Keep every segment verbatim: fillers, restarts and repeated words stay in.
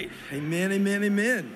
right. Amen, amen, amen.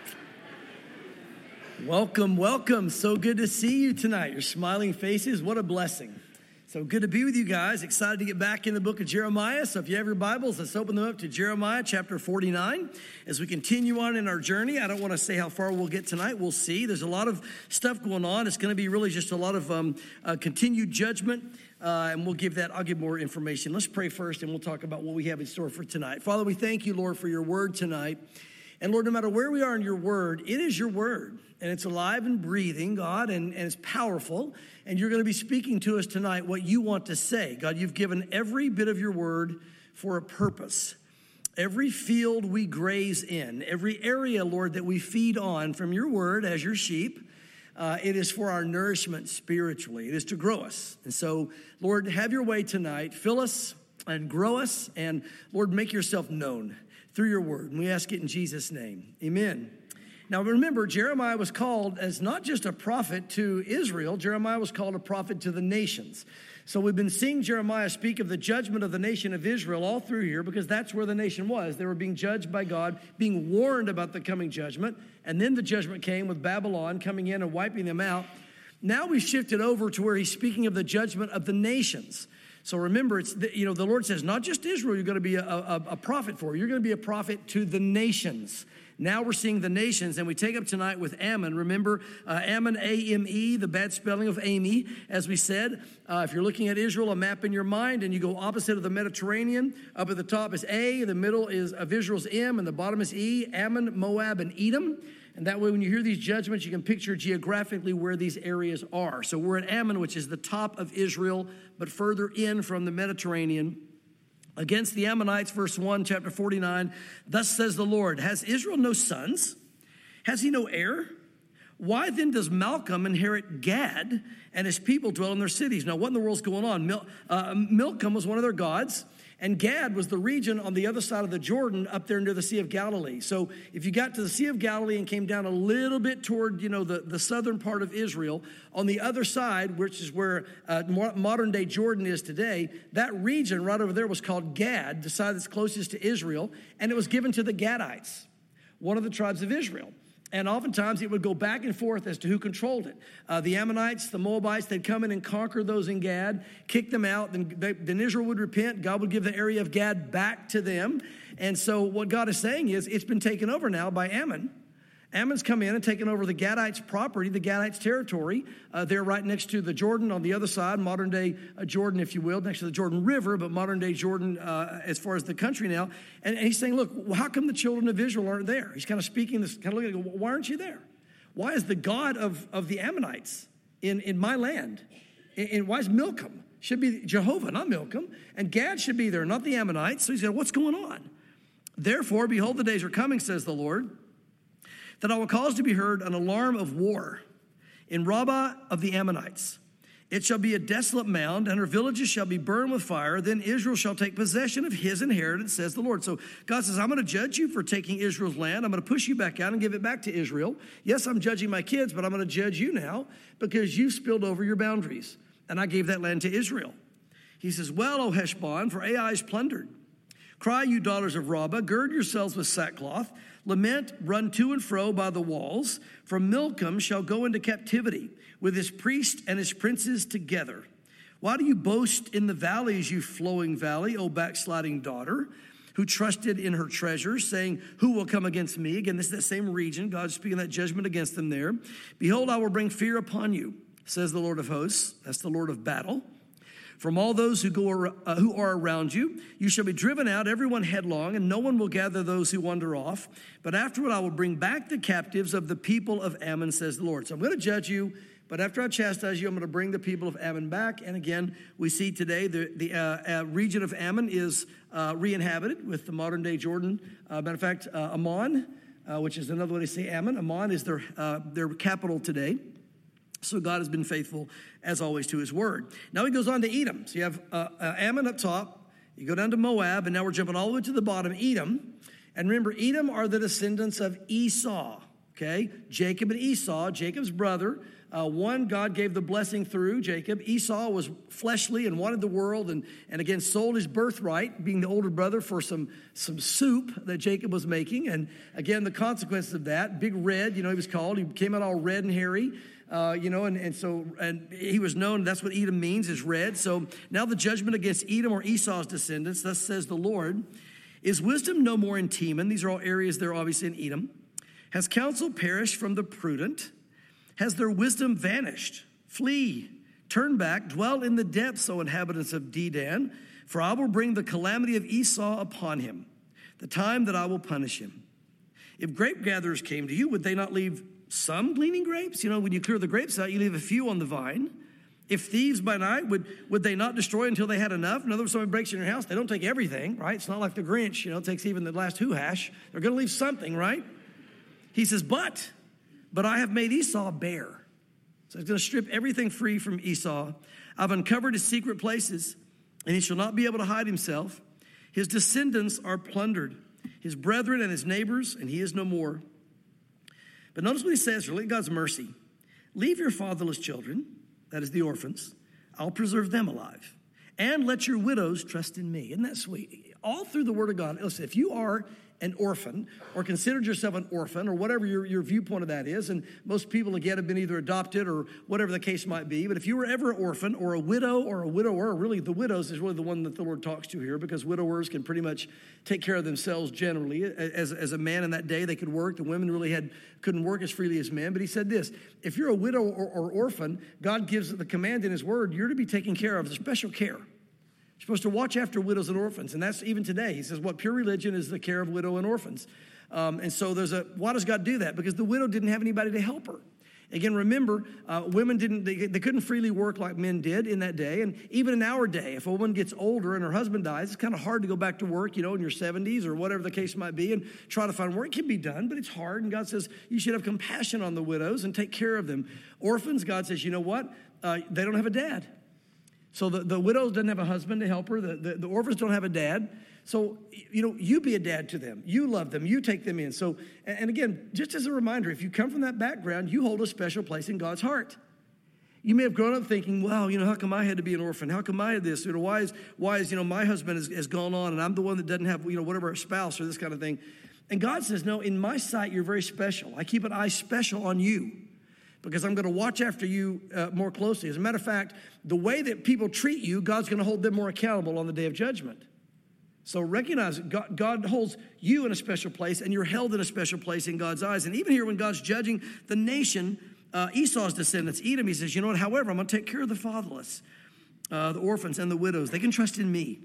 Welcome, welcome. So good to see you tonight. Your smiling faces, what a blessing. So good to be with you guys. Excited to get back in the book of Jeremiah. So if you have your Bibles, let's open them up to Jeremiah chapter forty-nine. As we continue on in our journey, I don't want to say how far we'll get tonight. We'll see. There's a lot of stuff going on. It's going to be really just a lot of um, uh, continued judgment. Uh, and we'll give that, I'll give more information. Let's pray first and we'll talk about what we have in store for tonight. Father, we thank you, Lord, for your word tonight. And Lord, no matter where we are in your word, it is your word. And it's alive and breathing, God, and, and it's powerful. And you're going to be speaking to us tonight what you want to say. God, you've given every bit of your word for a purpose. Every field we graze in, every area, Lord, that we feed on from your word as your sheep, Uh, it is for our nourishment spiritually. It is to grow us. And so, Lord, have your way tonight. Fill us and grow us. And, Lord, make yourself known through your word. And we ask it in Jesus' name. Amen. Now, remember, Jeremiah was called as not just a prophet to Israel. Jeremiah was called a prophet to the nations. So we've been seeing Jeremiah speak of the judgment of the nation of Israel all through here because that's where the nation was. They were being judged by God, being warned about the coming judgment. And then the judgment came with Babylon coming in and wiping them out. Now we've shifted over to where he's speaking of the judgment of the nations. So remember, it's the, you know, the Lord says, not just Israel you're going to be a, a, a prophet for. You're going to be a prophet to the nations. Now we're seeing the nations, and we take up tonight with Ammon. Remember, uh, Ammon, A M E, the bad spelling of Amy, as we said. Uh, if you're looking at Israel, a map in your mind, and you go opposite of the Mediterranean, up at the top is A, the middle is of Israel's M, and the bottom is E, Ammon, Moab, and Edom. And that way, when you hear these judgments, you can picture geographically where these areas are. So we're at Ammon, which is the top of Israel, but further in from the Mediterranean. Against the Ammonites, verse one, chapter forty-nine, thus says the Lord, has Israel no sons? Has he no heir? Why then does Malcolm inherit Gad and his people dwell in their cities? Now, what in the world's going on? Mil- uh, Milcom was one of their gods, and Gad was the region on the other side of the Jordan up there near the Sea of Galilee. So if you got to the Sea of Galilee and came down a little bit toward, you know, the, the southern part of Israel, on the other side, which is where uh, modern-day Jordan is today, that region right over there was called Gad, the side that's closest to Israel, and it was given to the Gadites, one of the tribes of Israel. And oftentimes it would go back and forth as to who controlled it. Uh, the Ammonites, the Moabites, they'd come in and conquer those in Gad, kick them out. Then, they, then Israel would repent. God would give the area of Gad back to them. And so what God is saying is it's been taken over now by Ammon. Ammon's come in and taken over the Gadites' property, the Gadites' territory. Uh, they're right next to the Jordan on the other side, modern-day uh, Jordan, if you will, next to the Jordan River, but modern-day Jordan uh, as far as the country now. And, and he's saying, look, well, how come the children of Israel aren't there? He's kind of speaking this, kind of looking at it, why aren't you there? Why is the God of, of the Ammonites in, in my land? And, and why is Milcom? Should be Jehovah, not Milcom. And Gad should be there, not the Ammonites. So he said, what's going on? Therefore, behold, the days are coming, says the Lord, that I will cause to be heard an alarm of war in Rabbah of the Ammonites. It shall be a desolate mound, and her villages shall be burned with fire. Then Israel shall take possession of his inheritance, says the Lord. So God says, I'm going to judge you for taking Israel's land. I'm going to push you back out and give it back to Israel. Yes, I'm judging my kids, but I'm going to judge you now because you spilled over your boundaries, and I gave that land to Israel. He says, well, O Heshbon, for Ai is plundered. Cry, you daughters of Rabbah, gird yourselves with sackcloth. Lament, run to and fro by the walls, for Milcom shall go into captivity with his priests and his princes together. Why do you boast in the valleys, you flowing valley, O backsliding daughter, who trusted in her treasures, saying, who will come against me? Again, this is that same region. God's speaking that judgment against them there. Behold, I will bring fear upon you, says the Lord of hosts. That's the Lord of battle. From all those who go uh, who are around you, you shall be driven out, everyone headlong, and no one will gather those who wander off. But afterward I will bring back the captives of the people of Ammon, says the Lord. So I'm going to judge you, but after I chastise you, I'm going to bring the people of Ammon back. And again, we see today the, the uh, uh, region of Ammon is uh, re-inhabited with the modern-day Jordan. Uh, matter of fact, uh, Ammon, uh, which is another way to say Ammon. Ammon is their uh, their capital today. So God has been faithful, as always, to his word. Now he goes on to Edom. So you have uh, uh, Ammon up top. You go down to Moab, and now we're jumping all the way to the bottom, Edom. And remember, Edom are the descendants of Esau. okay? Jacob and Esau, Jacob's brother. Uh, one, God gave the blessing through Jacob. Esau was fleshly and wanted the world, and, and again, sold his birthright, being the older brother, for some, some soup that Jacob was making. And again, the consequences of that, Big Red, you know, he was called. He came out all red and hairy, uh, you know, and, and so and he was known, that's what Edom means, is red. So now the judgment against Edom or Esau's descendants, thus says the Lord, is wisdom no more in Teman? These are all areas there, obviously, in Edom. Has counsel perished from the prudent? Has their wisdom vanished? Flee, turn back, dwell in the depths, O inhabitants of Dedan, for I will bring the calamity of Esau upon him, the time that I will punish him. If grape gatherers came to you, would they not leave some gleaning grapes? You know, when you clear the grapes out, you leave a few on the vine. If thieves by night, would, would they not destroy until they had enough? In other words, someone breaks in your house, they don't take everything, right? It's not like the Grinch, you know, it takes even the last hoo-hash. They're going to leave something, right? He says, but... But I have made Esau bare. So he's going to strip everything free from Esau. I've uncovered his secret places, and he shall not be able to hide himself. His descendants are plundered, his brethren and his neighbors, and he is no more. But notice what he says, relate God's mercy. Leave your fatherless children, that is the orphans. I'll preserve them alive. And let your widows trust in me. Isn't that sweet? All through the word of God. Listen, if you are an orphan or considered yourself an orphan or whatever your, your viewpoint of that is, and most people, again, have been either adopted or whatever the case might be, but if you were ever an orphan or a widow or a widower, really the widows is really the one that the Lord talks to here, because widowers can pretty much take care of themselves generally. As, as a man in that day, they could work. The women really had couldn't work as freely as men. But he said this, if you're a widow or, or orphan, God gives the command in his word, you're to be taken care of, special care. You're supposed to watch after widows and orphans, and that's even today. He says, what pure religion is the care of widow and orphans. Um, and so there's a, why does God do that? Because the widow didn't have anybody to help her. Again, remember, uh, women didn't, they, they couldn't freely work like men did in that day. And even in our day, if a woman gets older and her husband dies, it's kind of hard to go back to work, you know, in your seventies or whatever the case might be, and try to find work. It can be done, but it's hard. And God says you should have compassion on the widows and take care of them. Orphans, God says, you know what? Uh, they don't have a dad. So the, the widow doesn't have a husband to help her. The, the, the orphans don't have a dad. So, you know, you be a dad to them. You love them. You take them in. So, and, and again, just as a reminder, if you come from that background, you hold a special place in God's heart. You may have grown up thinking, well, you know, how come I had to be an orphan? How come I had this? You know, why is, why is you know, my husband has, has gone on and I'm the one that doesn't have, you know, whatever, a spouse or this kind of thing. And God says, no, in my sight, you're very special. I keep an eye special on you, because I'm going to watch after you uh, more closely. As a matter of fact, the way that people treat you, God's going to hold them more accountable on the day of judgment. So recognize that God, God holds you in a special place, and you're held in a special place in God's eyes. And even here, when God's judging the nation, uh, Esau's descendants, Edom, he says, you know what, however, I'm going to take care of the fatherless, uh, the orphans and the widows. They can trust in me.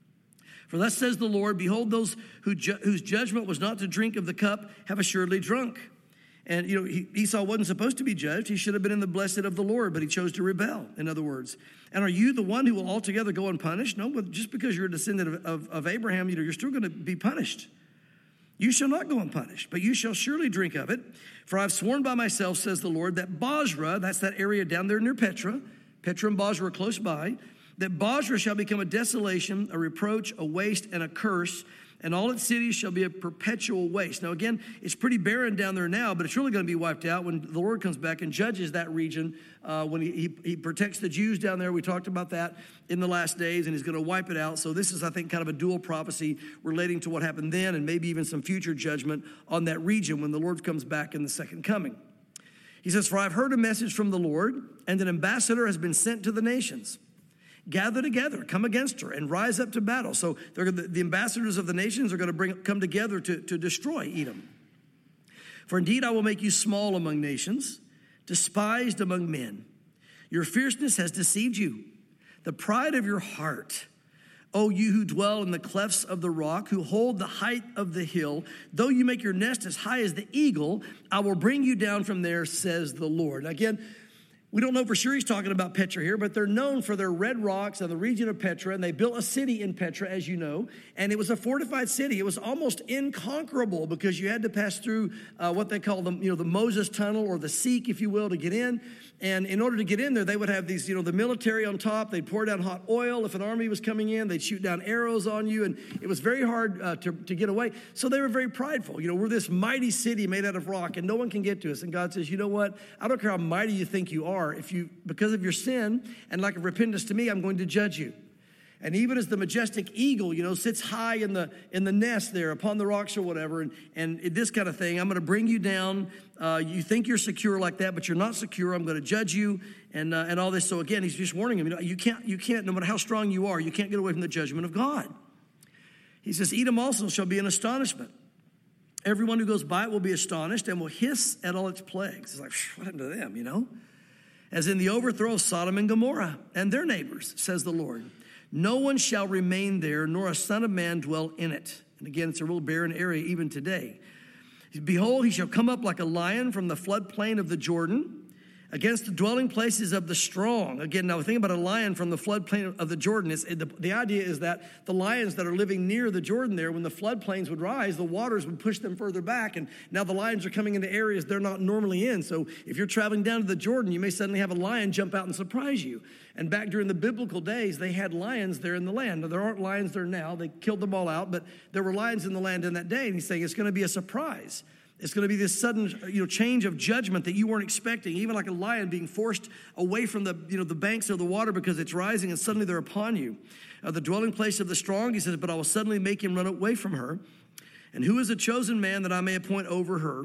For thus says the Lord, behold, those who ju- whose judgment was not to drink of the cup have assuredly drunk. And, you know, he, Esau wasn't supposed to be judged. He should have been in the blessed of the Lord, but he chose to rebel, in other words. And are you the one who will altogether go unpunished? No, but just because you're a descendant of, of, of Abraham, you know, you're still going to be punished. You shall not go unpunished, but you shall surely drink of it. For I've sworn by myself, says the Lord, that Bozrah, that's that area down there near Petra, Petra and Bozrah are close by, that Bozrah shall become a desolation, a reproach, a waste, and a curse, and all its cities shall be a perpetual waste. Now, again, it's pretty barren down there now, but it's really going to be wiped out when the Lord comes back and judges that region, uh, when he, he, he protects the Jews down there. We talked about that in the last days, and he's going to wipe it out. So this is, I think, kind of a dual prophecy relating to what happened then and maybe even some future judgment on that region when the Lord comes back in the second coming. He says, for I've heard a message from the Lord, and an ambassador has been sent to the nations. Gather together, come against her, and rise up to battle. So they're, the, the ambassadors of the nations are going to bring come together to, to destroy Edom. For indeed I will make you small among nations, despised among men. Your fierceness has deceived you, the pride of your heart. O you who dwell in the clefts of the rock, who hold the height of the hill, though you make your nest as high as the eagle, I will bring you down from there, says the Lord. Again, We don't know for sure he's talking about Petra here, but they're known for their red rocks in the region of Petra, and they built a city in Petra, as you know, and it was a fortified city. It was almost inconquerable because you had to pass through uh, what they call the, you know, the Moses Tunnel or the Seek, if you will, to get in. And in order to get in there, they would have these, you know, the military on top. They'd pour down hot oil. If an army was coming in, they'd shoot down arrows on you, and it was very hard uh, to, to get away. So they were very prideful. You know, we're this mighty city made out of rock, and no one can get to us. And God says, you know what? I don't care how mighty you think you are. If you, because of your sin and lack of repentance to me, I'm going to judge you. And even as the majestic eagle, you know, sits high in the in the nest there upon the rocks or whatever, and, and this kind of thing, I'm going to bring you down. Uh, you think you're secure like that, but you're not secure. I'm going to judge you and uh, and all this. So again, he's just warning him. You know, you can't, you can't, no matter how strong you are, you can't get away from the judgment of God. He says, Edom also shall be an astonishment. Everyone who goes by it will be astonished and will hiss at all its plagues. It's like, what happened to them, you know? As in the overthrow of Sodom and Gomorrah and their neighbors, says the Lord. No one shall remain there, nor a son of man dwell in it. And again, it's a real barren area even today. Behold, he shall come up like a lion from the floodplain of the Jordan, against the dwelling places of the strong. Again, now think about a lion from the floodplain of the Jordan. It's, the, the idea is that the lions that are living near the Jordan there, when the floodplains would rise, the waters would push them further back. And now the lions are coming into areas they're not normally in. So if you're traveling down to the Jordan, you may suddenly have a lion jump out and surprise you. And back during the biblical days, they had lions there in the land. Now, there aren't lions there now. They killed them all out. But there were lions in the land in that day. And he's saying it's going to be a surprise. It's going to be this sudden, you know, change of judgment that you weren't expecting, even like a lion being forced away from the, you know, the banks of the water because it's rising and suddenly they're upon you. Uh, the dwelling place of the strong, he says, but I will suddenly make him run away from her. And who is a chosen man that I may appoint over her?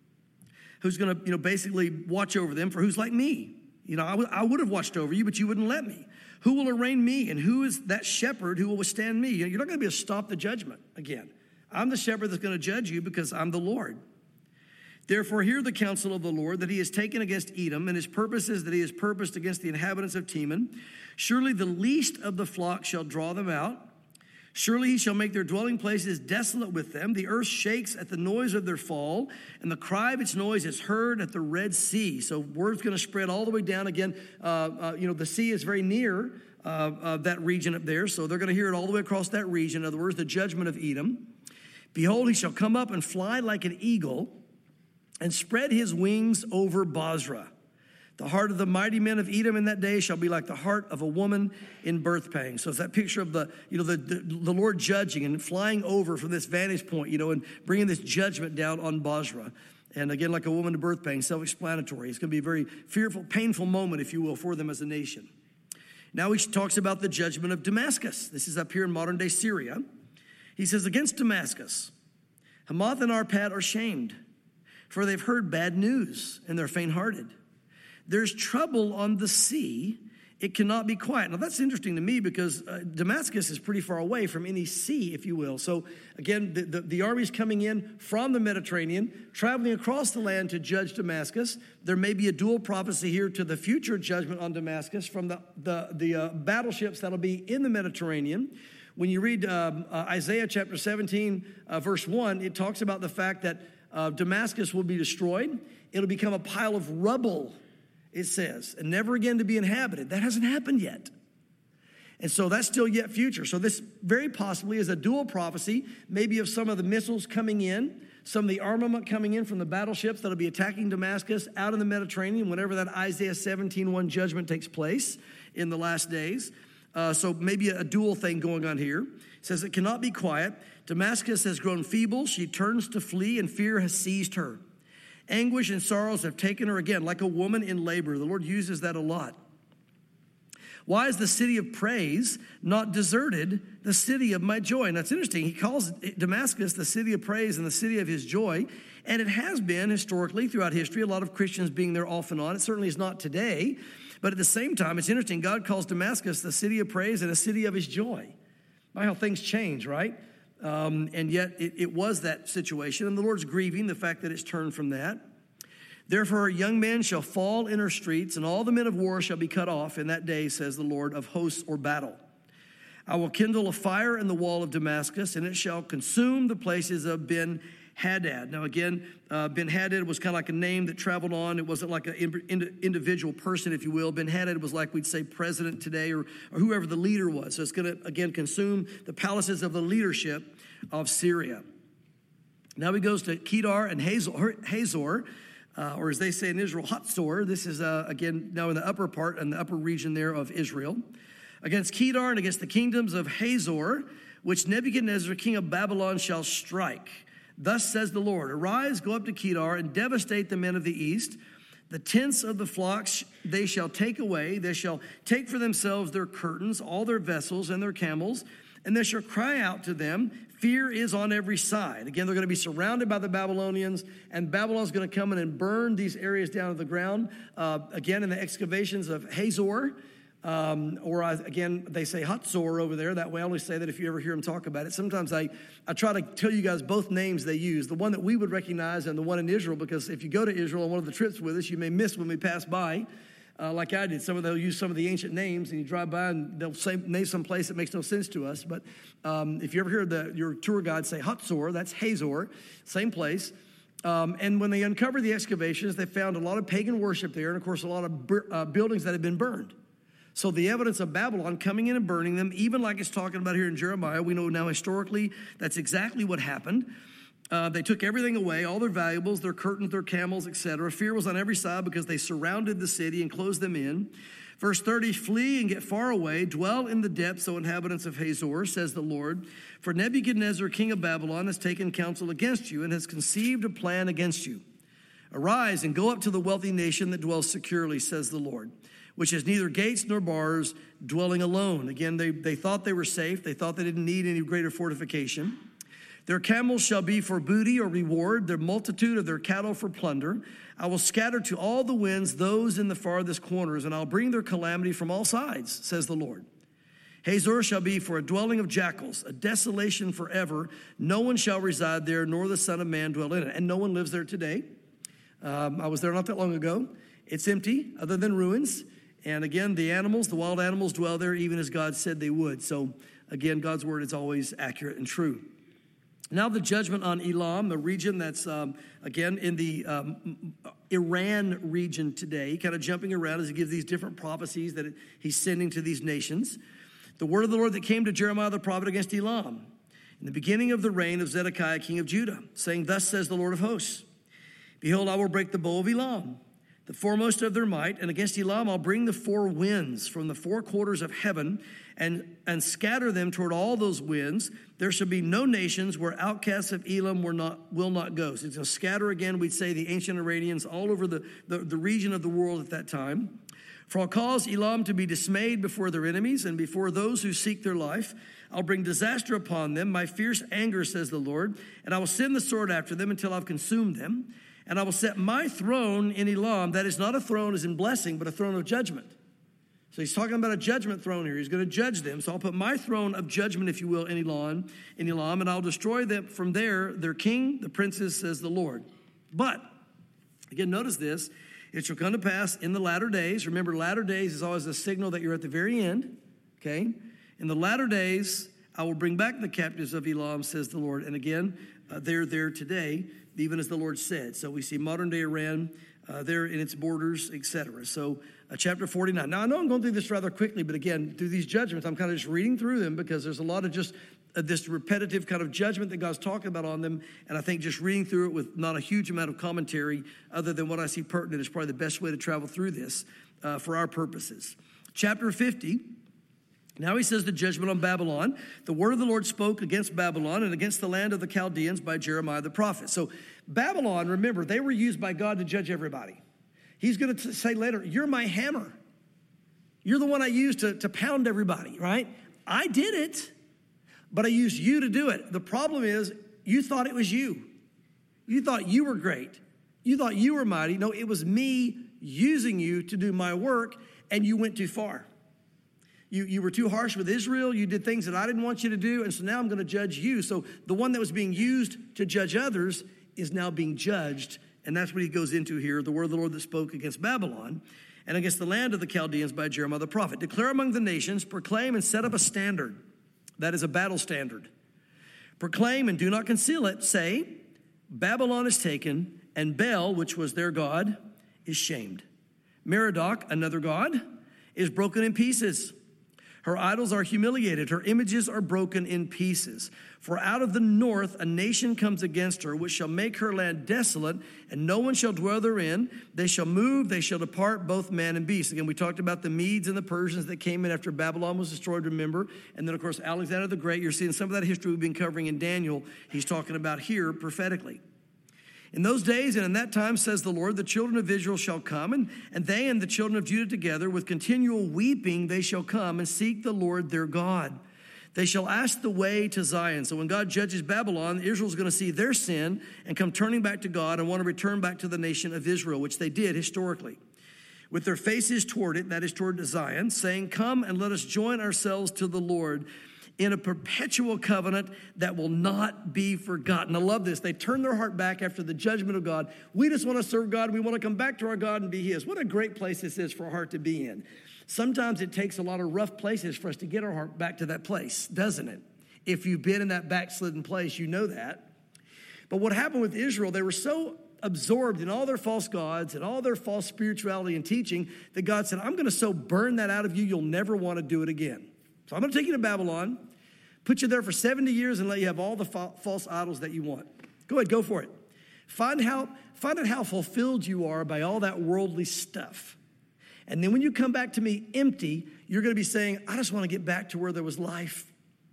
Who's going to, you know, basically watch over them? For who's like me? You know, I, w- I would have watched over you, but you wouldn't let me. Who will arraign me? And who is that shepherd who will withstand me? You know, you're not going to be able to stop the judgment again. I'm the shepherd that's going to judge you because I'm the Lord. Therefore, hear the counsel of the Lord that he has taken against Edom, and his purposes that he has purposed against the inhabitants of Teman. Surely the least of the flock shall draw them out. Surely he shall make their dwelling places desolate with them. The earth shakes at the noise of their fall, and the cry of its noise is heard at the Red Sea. So word's going to spread all the way down again. Uh, uh, you know, the sea is very near uh, uh, that region up there, so they're going to hear it all the way across that region. In other words, the judgment of Edom. Behold, he shall come up and fly like an eagle, and spread his wings over Bozrah. The heart of the mighty men of Edom in that day shall be like the heart of a woman in birth pangs. So it's that picture of the, you know, the, the, the Lord judging and flying over from this vantage point, you know, and bringing this judgment down on Bozrah. And again, like a woman in birth pangs, self-explanatory. It's going to be a very fearful, painful moment, if you will, for them as a nation. Now he talks about the judgment of Damascus. This is up here in modern-day Syria. He says, against Damascus, Hamath and Arpad are shamed, for they've heard bad news, and they're faint-hearted. There's trouble on the sea. It cannot be quiet. Now, that's interesting to me because uh, Damascus is pretty far away from any sea, if you will. So, again, the, the, the army's coming in from the Mediterranean, traveling across the land to judge Damascus. There may be a dual prophecy here to the future judgment on Damascus from the, the, the uh, battleships that'll be in the Mediterranean. When you read um, uh, Isaiah chapter seventeen, uh, verse one, it talks about the fact that Uh, Damascus will be destroyed. It'll become a pile of rubble, it says, and never again to be inhabited. That hasn't happened yet. And so that's still yet future. So this very possibly is a dual prophecy, maybe of some of the missiles coming in, some of the armament coming in from the battleships that'll be attacking Damascus out in the Mediterranean whenever that Isaiah seventeen one judgment takes place in the last days. Uh, so maybe a, a dual thing going on here. It says it cannot be quiet. Damascus has grown feeble. She turns to flee, and fear has seized her. Anguish and sorrows have taken her again, like a woman in labor. The Lord uses that a lot. Why is the city of praise not deserted, the city of my joy? And that's interesting. He calls Damascus the city of praise and the city of his joy. And it has been historically throughout history, a lot of Christians being there off and on. It certainly is not today. But at the same time, it's interesting. God calls Damascus the city of praise and a city of his joy. By how things change, right? Um, and yet it, it was that situation. And the Lord's grieving the fact that it's turned from that. Therefore, young men shall fall in her streets, and all the men of war shall be cut off in that day, says the Lord, of hosts or battle. I will kindle a fire in the wall of Damascus, and it shall consume the places of Ben Hadad. Now again, uh, Ben-Hadad was kind of like a name that traveled on. It wasn't like an in, individual person, if you will. Ben-Hadad was like we'd say president today, or, or whoever the leader was. So it's going to, again, consume the palaces of the leadership of Syria. Now he goes to Kedar and Hazor, Hazor uh, or as they say in Israel, Hatzor. This is, uh, again, now in the upper part, in the upper region there of Israel. Against Kedar and against the kingdoms of Hazor, which Nebuchadnezzar, king of Babylon, shall strike. Thus says the Lord, arise, go up to Kedar, and devastate the men of the east. The tents of the flocks they shall take away. They shall take for themselves their curtains, all their vessels, and their camels, and they shall cry out to them, fear is on every side. Again, they're going to be surrounded by the Babylonians, and Babylon's going to come in and burn these areas down to the ground. Uh, again, in the excavations of Hazor, Um, or I, again, they say Hatzor over there. That way I only say that if you ever hear them talk about it. Sometimes I, I try to tell you guys both names they use, the one that we would recognize and the one in Israel, because if you go to Israel on one of the trips with us, you may miss when we pass by, uh, like I did. Some of them will use some of the ancient names, and you drive by and they'll say, name some place that makes no sense to us. But um, if you ever hear the, your tour guide say Hatzor, that's Hazor, same place. Um, and when they uncovered the excavations, they found a lot of pagan worship there, and of course a lot of bur- uh, buildings that had been burned. So the evidence of Babylon coming in and burning them, even like it's talking about here in Jeremiah, we know now historically that's exactly what happened. Uh, they took everything away, all their valuables, their curtains, their camels, et cetera. Fear was on every side because they surrounded the city and closed them in. Verse thirty, flee and get far away, dwell in the depths, O inhabitants of Hazor, says the Lord. For Nebuchadnezzar, king of Babylon, has taken counsel against you and has conceived a plan against you. Arise and go up to the wealthy nation that dwells securely, says the Lord, which has neither gates nor bars, dwelling alone. Again, they, they thought they were safe. They thought they didn't need any greater fortification. Their camels shall be for booty or reward, their multitude of their cattle for plunder. I will scatter to all the winds those in the farthest corners, and I'll bring their calamity from all sides, says the Lord. Hazor shall be for a dwelling of jackals, a desolation forever. No one shall reside there, nor the Son of Man dwell in it. And no one lives there today. Um, I was there not that long ago. It's empty, other than ruins. And again, the animals, the wild animals dwell there, even as God said they would. So again, God's word is always accurate and true. Now the judgment on Elam, the region that's, um, again, in the um, Iran region today, kind of jumping around as he gives these different prophecies that he's sending to these nations. The word of the Lord that came to Jeremiah the prophet against Elam in the beginning of the reign of Zedekiah, king of Judah, saying, thus says the Lord of hosts, behold, I will break the bow of Elam, the foremost of their might, and against Elam I'll bring the four winds from the four quarters of heaven and, and scatter them toward all those winds. There shall be no nations where outcasts of Elam will not, will not go. So it's going to scatter again, we'd say, the ancient Iranians all over the, the, the region of the world at that time. For I'll cause Elam to be dismayed before their enemies and before those who seek their life. I'll bring disaster upon them, my fierce anger, says the Lord, and I will send the sword after them until I've consumed them. And I will set my throne in Elam. That is not a throne as in blessing, but a throne of judgment. So he's talking about a judgment throne here. He's going to judge them. So I'll put my throne of judgment, if you will, in Elam, in Elam, and I'll destroy them from there, their king, the princes, says the Lord. But, again, notice this. It shall come to pass in the latter days. Remember, latter days is always a signal that you're at the very end. Okay? In the latter days, I will bring back the captives of Elam, says the Lord. And again, uh, they're there today, even as the Lord said. So we see modern-day Iran uh, there in its borders, et cetera. So uh, chapter forty-nine. Now, I know I'm going through this rather quickly, but again, through these judgments, I'm kind of just reading through them because there's a lot of just uh, this repetitive kind of judgment that God's talking about on them. And I think just reading through it with not a huge amount of commentary other than what I see pertinent is probably the best way to travel through this uh, for our purposes. Chapter fifty. Now he says the judgment on Babylon. The word of the Lord spoke against Babylon and against the land of the Chaldeans by Jeremiah the prophet. So Babylon, remember, they were used by God to judge everybody. He's going to say later, you're my hammer. You're the one I used to, to pound everybody, right? I did it, but I used you to do it. The problem is you thought it was you. You thought you were great. You thought you were mighty. No, it was me using you to do my work, and you went too far. You, you were too harsh with Israel. You did things that I didn't want you to do, and so now I'm going to judge you. So the one that was being used to judge others is now being judged, and that's what he goes into here, the word of the Lord that spoke against Babylon and against the land of the Chaldeans by Jeremiah the prophet. Declare among the nations, proclaim and set up a standard. That is a battle standard. Proclaim and do not conceal it. Say, Babylon is taken, and Bel, which was their god, is shamed. Merodach, another god, is broken in pieces. Her idols are humiliated. Her images are broken in pieces. For out of the north a nation comes against her, which shall make her land desolate, and no one shall dwell therein. They shall move, they shall depart, both man and beast. Again, we talked about the Medes and the Persians that came in after Babylon was destroyed, remember? And then, of course, Alexander the Great. You're seeing some of that history we've been covering in Daniel. He's talking about here prophetically. In those days and in that time, says the Lord, the children of Israel shall come, and, and they and the children of Judah together, with continual weeping, they shall come and seek the Lord their God. They shall ask the way to Zion. So when God judges Babylon, Israel's going to see their sin and come turning back to God and want to return back to the nation of Israel, which they did historically. With their faces toward it, that is toward Zion, saying, come and let us join ourselves to the Lord in a perpetual covenant that will not be forgotten. I love this. They turn their heart back after the judgment of God. We just want to serve God. We want to come back to our God and be his. What a great place this is for our heart to be in. Sometimes it takes a lot of rough places for us to get our heart back to that place, doesn't it? If you've been in that backslidden place, you know that. But what happened with Israel, they were so absorbed in all their false gods and all their false spirituality and teaching that God said, I'm going to so burn that out of you, you'll never want to do it again. So I'm going to take you to Babylon, put you there for seventy years and let you have all the fa- false idols that you want. Go ahead, go for it. Find how, find out how fulfilled you are by all that worldly stuff. And then when you come back to me empty, you're going to be saying, I just want to get back to where there was life.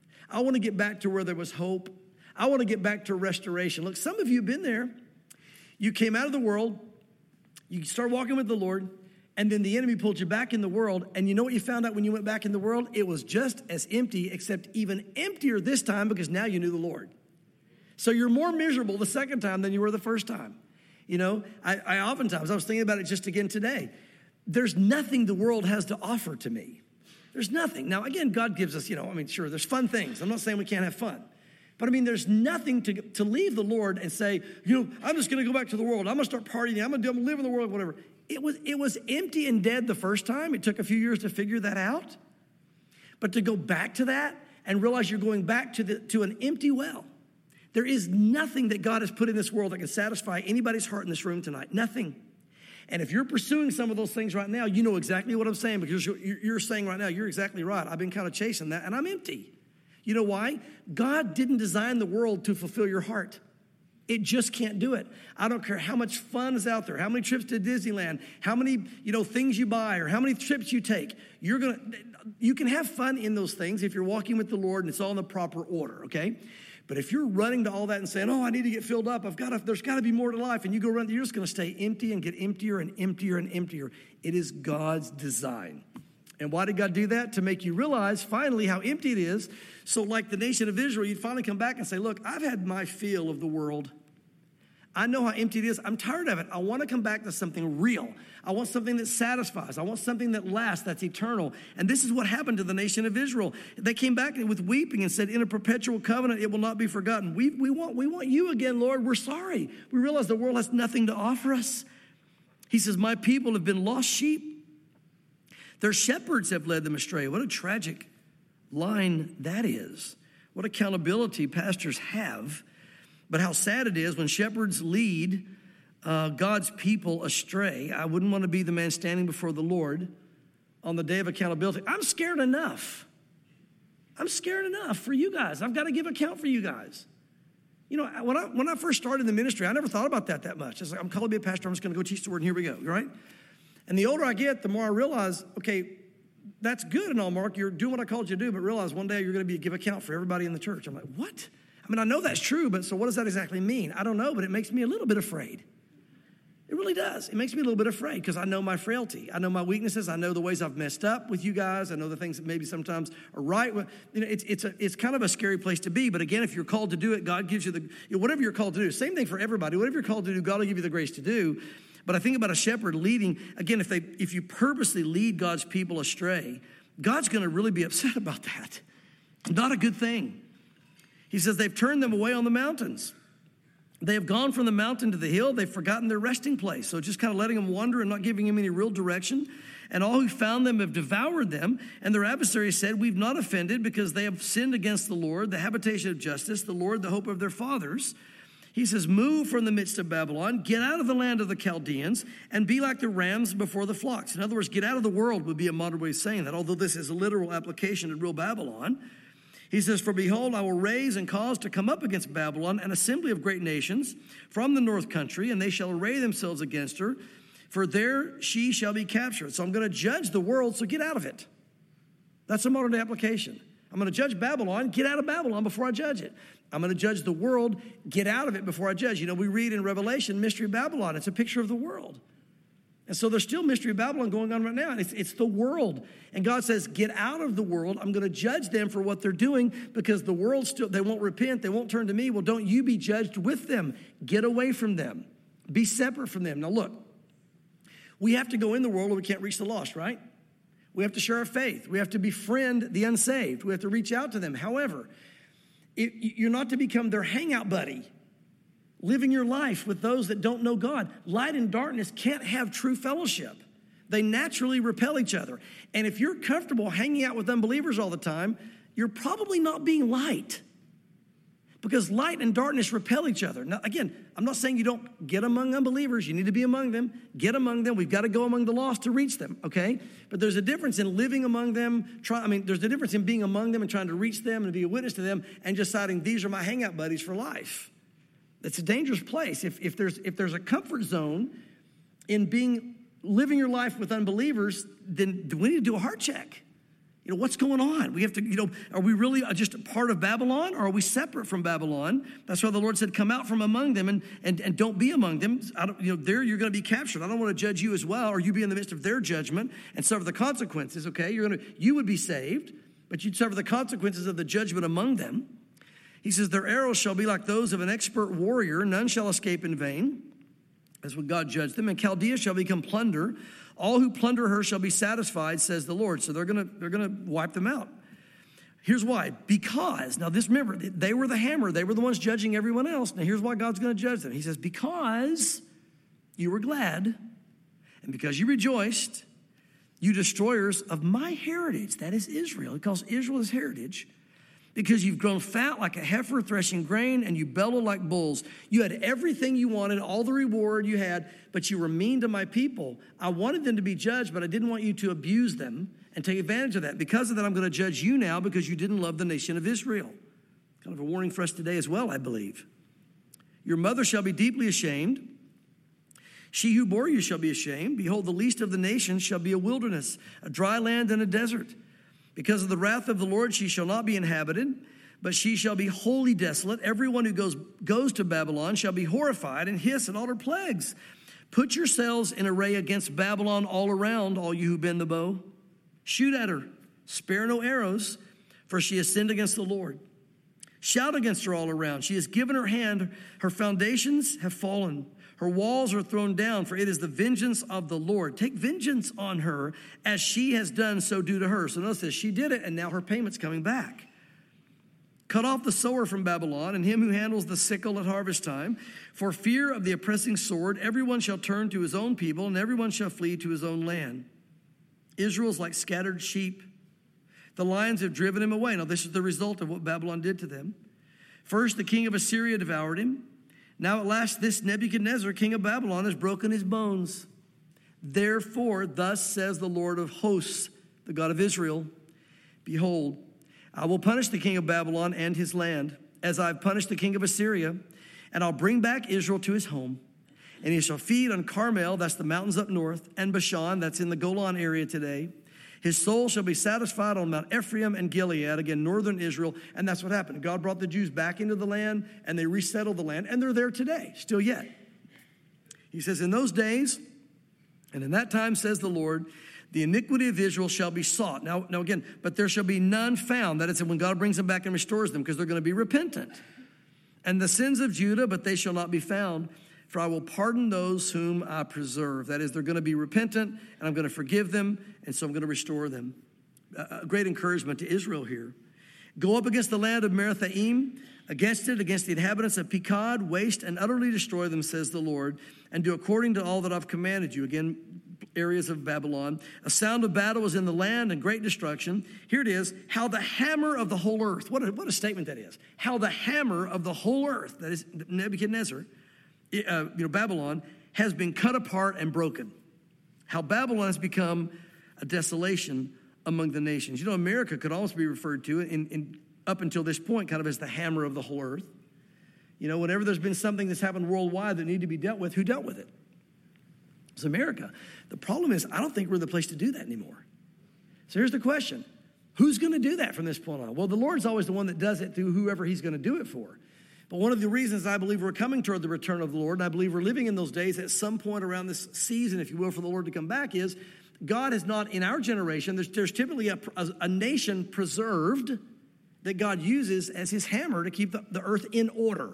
I want to get back to where there was hope. I want to get back to restoration. Look, some of you have been there. You came out of the world. You started walking with the Lord. And then the enemy pulled you back in the world. And you know what you found out when you went back in the world? It was just as empty, except even emptier this time because now you knew the Lord. So you're more miserable the second time than you were the first time. You know, I, I oftentimes, I was thinking about it just again today. There's nothing the world has to offer to me. There's nothing. Now, again, God gives us, you know, I mean, sure, there's fun things. I'm not saying we can't have fun. But I mean, there's nothing to, to leave the Lord and say, you know, I'm just going to go back to the world. I'm going to start partying. I'm going to live in the world, whatever. It was, it was empty and dead the first time. It took a few years to figure that out. But to go back to that and realize you're going back to, the, to an empty well. There is nothing that God has put in this world that can satisfy anybody's heart in this room tonight. Nothing. And if you're pursuing some of those things right now, you know exactly what I'm saying because you're, you're saying right now, you're exactly right. I've been kind of chasing that and I'm empty. You know why? God didn't design the world to fulfill your heart. It just can't do it. I don't care how much fun is out there, how many trips to Disneyland, how many, you know, things you buy or how many trips you take. You're going to, you can have fun in those things if you're walking with the Lord and it's all in the proper order, okay? But if you're running to all that and saying, oh, I need to get filled up, I've got to, there's got to be more to life, and you go around, you're just going to stay empty and get emptier and emptier and emptier. It is God's design. And why did God do that? To make you realize finally how empty it is. So like the nation of Israel, you'd finally come back and say, look, I've had my fill of the world. I know how empty it is. I'm tired of it. I want to come back to something real. I want something that satisfies. I want something that lasts, that's eternal. And this is what happened to the nation of Israel. They came back with weeping and said, in a perpetual covenant, it will not be forgotten. We, we, want, we want you again, Lord. We're sorry. We realize the world has nothing to offer us. He says, my people have been lost sheep. Their shepherds have led them astray. What a tragic line that is. What accountability pastors have. But how sad it is when shepherds lead uh, God's people astray. I wouldn't want to be the man standing before the Lord on the day of accountability. I'm scared enough. I'm scared enough for you guys. I've got to give account for you guys. You know, when I when I first started in the ministry, I never thought about that that much. It's like, I'm called to be a pastor. I'm just going to go teach the word, and here we go, right? And the older I get, the more I realize, okay, that's good and all, Mark. You're doing what I called you to do, but realize one day you're going to be give account for everybody in the church. I'm like, what? I mean, I know that's true, but so what does that exactly mean? I don't know, but it makes me a little bit afraid. It really does. It makes me a little bit afraid because I know my frailty. I know my weaknesses. I know the ways I've messed up with you guys. I know the things that maybe sometimes are right. You know, it's it's a, it's kind of a scary place to be. But again, if you're called to do it, God gives you the, you know, whatever you're called to do. Same thing for everybody. Whatever you're called to do, God will give you the grace to do. But I think about a shepherd leading, again, if they if you purposely lead God's people astray, God's going to really be upset about that. Not a good thing. He says they've turned them away on the mountains. They have gone from the mountain to the hill. They've forgotten their resting place. So just kind of letting them wander and not giving them any real direction. And all who found them have devoured them. And their adversaries said, we've not offended because they have sinned against the Lord, the habitation of justice, the Lord, the hope of their fathers. He says, move from the midst of Babylon, get out of the land of the Chaldeans, and be like the rams before the flocks. In other words, get out of the world would be a modern way of saying that, although this is a literal application of real Babylon. He says, for behold, I will raise and cause to come up against Babylon an assembly of great nations from the north country, and they shall array themselves against her, for there she shall be captured. So I'm going to judge the world, so get out of it. That's a modern day application. I'm going to judge Babylon, get out of Babylon before I judge it. I'm going to judge the world, get out of it before I judge. You know, we read in Revelation, Mystery Babylon. It's a picture of the world. And so there's still Mystery Babylon going on right now, and it's, it's the world. And God says, get out of the world. I'm going to judge them for what they're doing because the world still, they won't repent. They won't turn to me. Well, don't you be judged with them. Get away from them. Be separate from them. Now, look, we have to go in the world or we can't reach the lost, right? We have to share our faith. We have to befriend the unsaved. We have to reach out to them. However, it, you're not to become their hangout buddy, living your life with those that don't know God. Light and darkness can't have true fellowship. They naturally repel each other. And if you're comfortable hanging out with unbelievers all the time, you're probably not being light. Because light and darkness repel each other. Now, again, I'm not saying you don't get among unbelievers. You need to be among them. Get among them. We've got to go among the lost to reach them, okay? But there's a difference in living among them. Try, I mean, there's a difference in being among them and trying to reach them and be a witness to them and deciding these are my hangout buddies for life. It's a dangerous place. If, if, there's, if there's a comfort zone in being living your life with unbelievers, then we need to do a heart check. You know, what's going on? We have to, you know, are we really just a part of Babylon or are we separate from Babylon? That's why the Lord said, come out from among them and, and, and don't be among them. I don't, you know, there you're going to be captured. I don't want to judge you as well, or you be in the midst of their judgment and suffer the consequences, okay? You're going to, you would be saved, but you'd suffer the consequences of the judgment among them. He says, their arrows shall be like those of an expert warrior. None shall escape in vain. That's what God judged them. And Chaldea shall become plunder. All who plunder her shall be satisfied, says the Lord. So they're going to they're going to wipe them out. Here's why. Because, now this, remember, they were the hammer. They were the ones judging everyone else. Now here's why God's going to judge them. He says, because you were glad and because you rejoiced, you destroyers of my heritage, that is Israel. He calls Israel his heritage. Because you've grown fat like a heifer threshing grain, and you bellow like bulls. You had everything you wanted, all the reward you had, but you were mean to my people. I wanted them to be judged, but I didn't want you to abuse them and take advantage of that. Because of that, I'm going to judge you now because you didn't love the nation of Israel. Kind of a warning for us today as well, I believe. Your mother shall be deeply ashamed. She who bore you shall be ashamed. Behold, the least of the nations shall be a wilderness, a dry land and a desert. Because of the wrath of the Lord, she shall not be inhabited, but she shall be wholly desolate. Everyone who goes, goes to Babylon shall be horrified and hiss at all her plagues. Put yourselves in array against Babylon all around, all you who bend the bow. Shoot at her, spare no arrows, for she has sinned against the Lord. Shout against her all around. She has given her hand, her foundations have fallen. Her walls are thrown down, for it is the vengeance of the Lord. Take vengeance on her as she has done, so do to her. So notice this, she did it, and now her payment's coming back. Cut off the sower from Babylon and him who handles the sickle at harvest time. For fear of the oppressing sword, everyone shall turn to his own people, and everyone shall flee to his own land. Israel's like scattered sheep. The lions have driven him away. Now this is the result of what Babylon did to them. First, the king of Assyria devoured him. Now at last this Nebuchadnezzar, king of Babylon, has broken his bones. Therefore, thus says the Lord of hosts, the God of Israel, behold, I will punish the king of Babylon and his land, as I've punished the king of Assyria, and I'll bring back Israel to his home. And he shall feed on Carmel, that's the mountains up north, and Bashan, that's in the Golan area today. His soul shall be satisfied on Mount Ephraim and Gilead, again, northern Israel. And that's what happened. God brought the Jews back into the land, and they resettled the land, and they're there today, still yet. He says, in those days, and in that time, says the Lord, the iniquity of Israel shall be sought. Now, now again, but there shall be none found. That is when God brings them back and restores them, because they're going to be repentant. And the sins of Judah, but they shall not be found. For I will pardon those whom I preserve. That is, they're going to be repentant, and I'm going to forgive them, and so I'm going to restore them. A great encouragement to Israel here. Go up against the land of Merathaim, against it, against the inhabitants of Pekod, waste and utterly destroy them, says the Lord, and do according to all that I've commanded you. Again, areas of Babylon. A sound of battle was in the land and great destruction. Here it is, how the hammer of the whole earth, what a, what a statement that is. How the hammer of the whole earth, that is Nebuchadnezzar, uh, you know, Babylon, has been cut apart and broken. How Babylon has become a desolation among the nations. You know, America could almost be referred to in, in up until this point kind of as the hammer of the whole earth. You know, whenever there's been something that's happened worldwide that needed to be dealt with, who dealt with it? It's America. The problem is, I don't think we're the place to do that anymore. So here's the question. Who's going to do that from this point on? Well, the Lord's always the one that does it through whoever he's going to do it for. But one of the reasons I believe we're coming toward the return of the Lord, and I believe we're living in those days at some point around this season, if you will, for the Lord to come back, is God has not, in our generation, there's, there's typically a, a, a nation preserved that God uses as his hammer to keep the, the earth in order.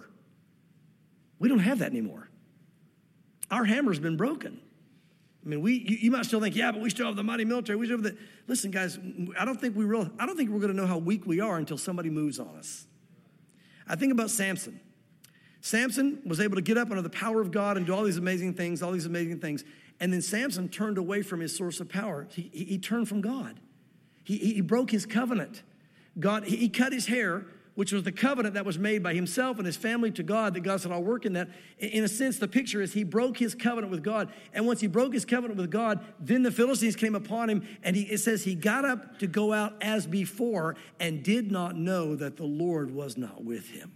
We don't have that anymore. Our hammer's been broken. I mean, we you, you might still think, yeah, but we still have the mighty military. We still have the, listen, guys, I don't think we real, I don't think we're going to know how weak we are until somebody moves on us. I think about Samson. Samson was able to get up under the power of God and do all these amazing things, all these amazing things. And then Samson turned away from his source of power. He, he, he turned from God. He, he broke his covenant. God, he, he cut his hair, which was the covenant that was made by himself and his family to God, that God said, I'll work in that. In a sense, the picture is he broke his covenant with God. And once he broke his covenant with God, then the Philistines came upon him, and he, it says he got up to go out as before and did not know that the Lord was not with him.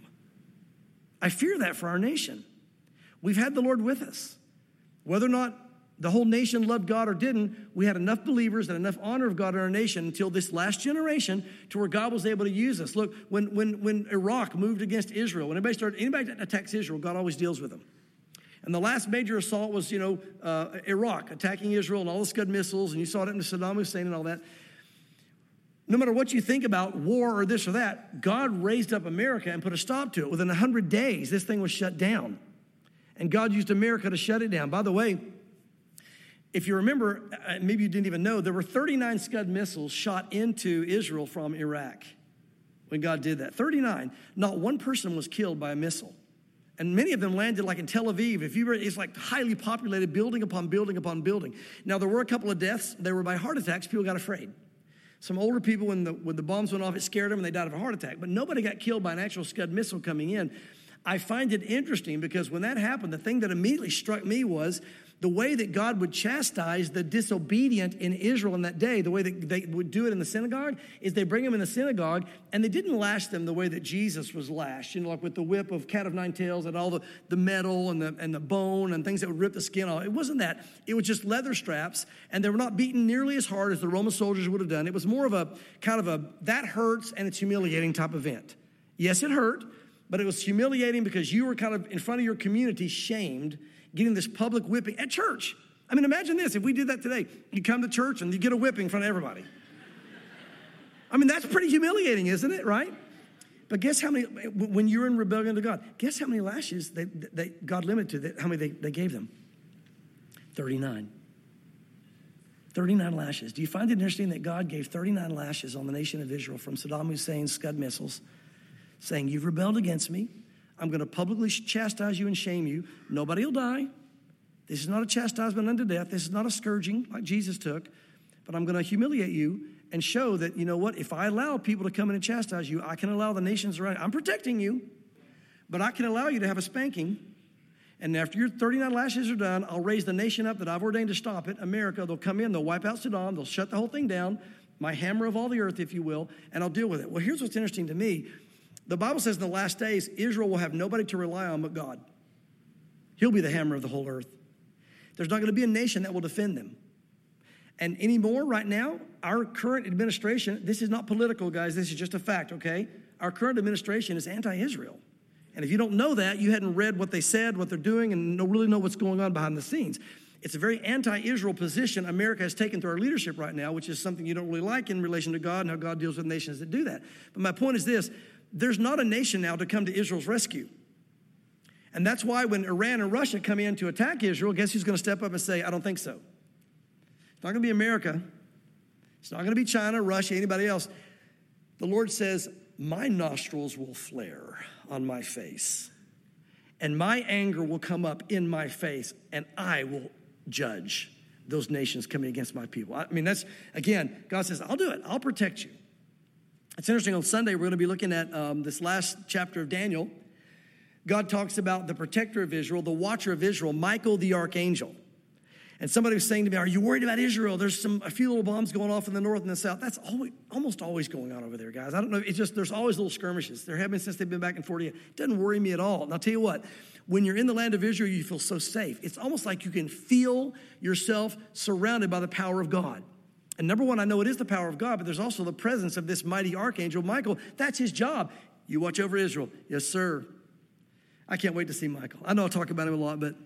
I fear that for our nation. We've had the Lord with us. Whether or not the whole nation loved God or didn't, we had enough believers and enough honor of God in our nation until this last generation to where God was able to use us. Look, when when when Iraq moved against Israel, when anybody started, anybody that attacks Israel, God always deals with them. And the last major assault was, you know, uh, Iraq attacking Israel and all the Scud missiles, and you saw it in Saddam Hussein and all that. No matter what you think about war or this or that, God raised up America and put a stop to it. Within one hundred days, this thing was shut down. And God used America to shut it down. By the way, if you remember, maybe you didn't even know, there were thirty-nine Scud missiles shot into Israel from Iraq when God did that. thirty-nine. Not one person was killed by a missile. And many of them landed like in Tel Aviv. If you were, it's like highly populated, building upon building upon building. Now, there were a couple of deaths. They were by heart attacks. People got afraid. Some older people, when the, when the bombs went off, it scared them and they died of a heart attack. But nobody got killed by an actual Scud missile coming in. I find it interesting because when that happened, the thing that immediately struck me was the way that God would chastise the disobedient in Israel in that day, the way that they would do it in the synagogue, is they bring them in the synagogue, and they didn't lash them the way that Jesus was lashed, you know, like with the whip of cat of nine tails and all the, the metal and the, and the bone and things that would rip the skin off. It wasn't that. It was just leather straps, and they were not beaten nearly as hard as the Roman soldiers would have done. It was more of a kind of a, that hurts and it's humiliating type event. Yes, it hurt, but it was humiliating because you were kind of in front of your community shamed, getting this public whipping at church. I mean, imagine this. If we did that today, you come to church and you get a whipping in front of everybody. I mean, that's pretty humiliating, isn't it, right? But guess how many, when you're in rebellion to God, guess how many lashes they, they, God limited to, how many they, they gave them? thirty-nine. thirty-nine lashes. Do you find it interesting that God gave thirty-nine lashes on the nation of Israel from Saddam Hussein's Scud missiles, saying, you've rebelled against me. I'm going to publicly chastise you and shame you. Nobody will die. This is not a chastisement unto death. This is not a scourging like Jesus took. But I'm going to humiliate you and show that, you know what, if I allow people to come in and chastise you, I can allow the nations around. I'm protecting you, but I can allow you to have a spanking. And after your thirty-nine lashes are done, I'll raise the nation up that I've ordained to stop it, America. They'll come in, they'll wipe out Saddam, they'll shut the whole thing down, my hammer of all the earth, if you will, and I'll deal with it. Well, here's what's interesting to me. The Bible says in the last days, Israel will have nobody to rely on but God. He'll be the hammer of the whole earth. There's not going to be a nation that will defend them. And anymore, right now, our current administration, this is not political, guys. This is just a fact, okay? Our current administration is anti-Israel. And if you don't know that, you hadn't read what they said, what they're doing, and don't really know what's going on behind the scenes. It's a very anti-Israel position America has taken through our leadership right now, which is something you don't really like in relation to God and how God deals with nations that do that. But my point is this. There's not a nation now to come to Israel's rescue. And that's why when Iran and Russia come in to attack Israel, guess who's going to step up and say, I don't think so. It's not going to be America. It's not going to be China, Russia, anybody else. The Lord says, my nostrils will flare on my face, and my anger will come up in my face, and I will judge those nations coming against my people. I mean, that's, again, God says, I'll do it. I'll protect you. It's interesting, on Sunday, we're going to be looking at um, this last chapter of Daniel. God talks about the protector of Israel, the watcher of Israel, Michael the archangel. And somebody was saying to me, are you worried about Israel? There's some a few little bombs going off in the north and the south. That's always, almost always going on over there, guys. I don't know. It's just, there's always little skirmishes. There have been since they've been back in forty. It doesn't worry me at all. And I'll tell you what, when you're in the land of Israel, you feel so safe. It's almost like you can feel yourself surrounded by the power of God. And number one, I know it is the power of God, but there's also the presence of this mighty archangel, Michael. That's his job. You watch over Israel. Yes, sir. I can't wait to see Michael. I know I'll talk about him a lot, but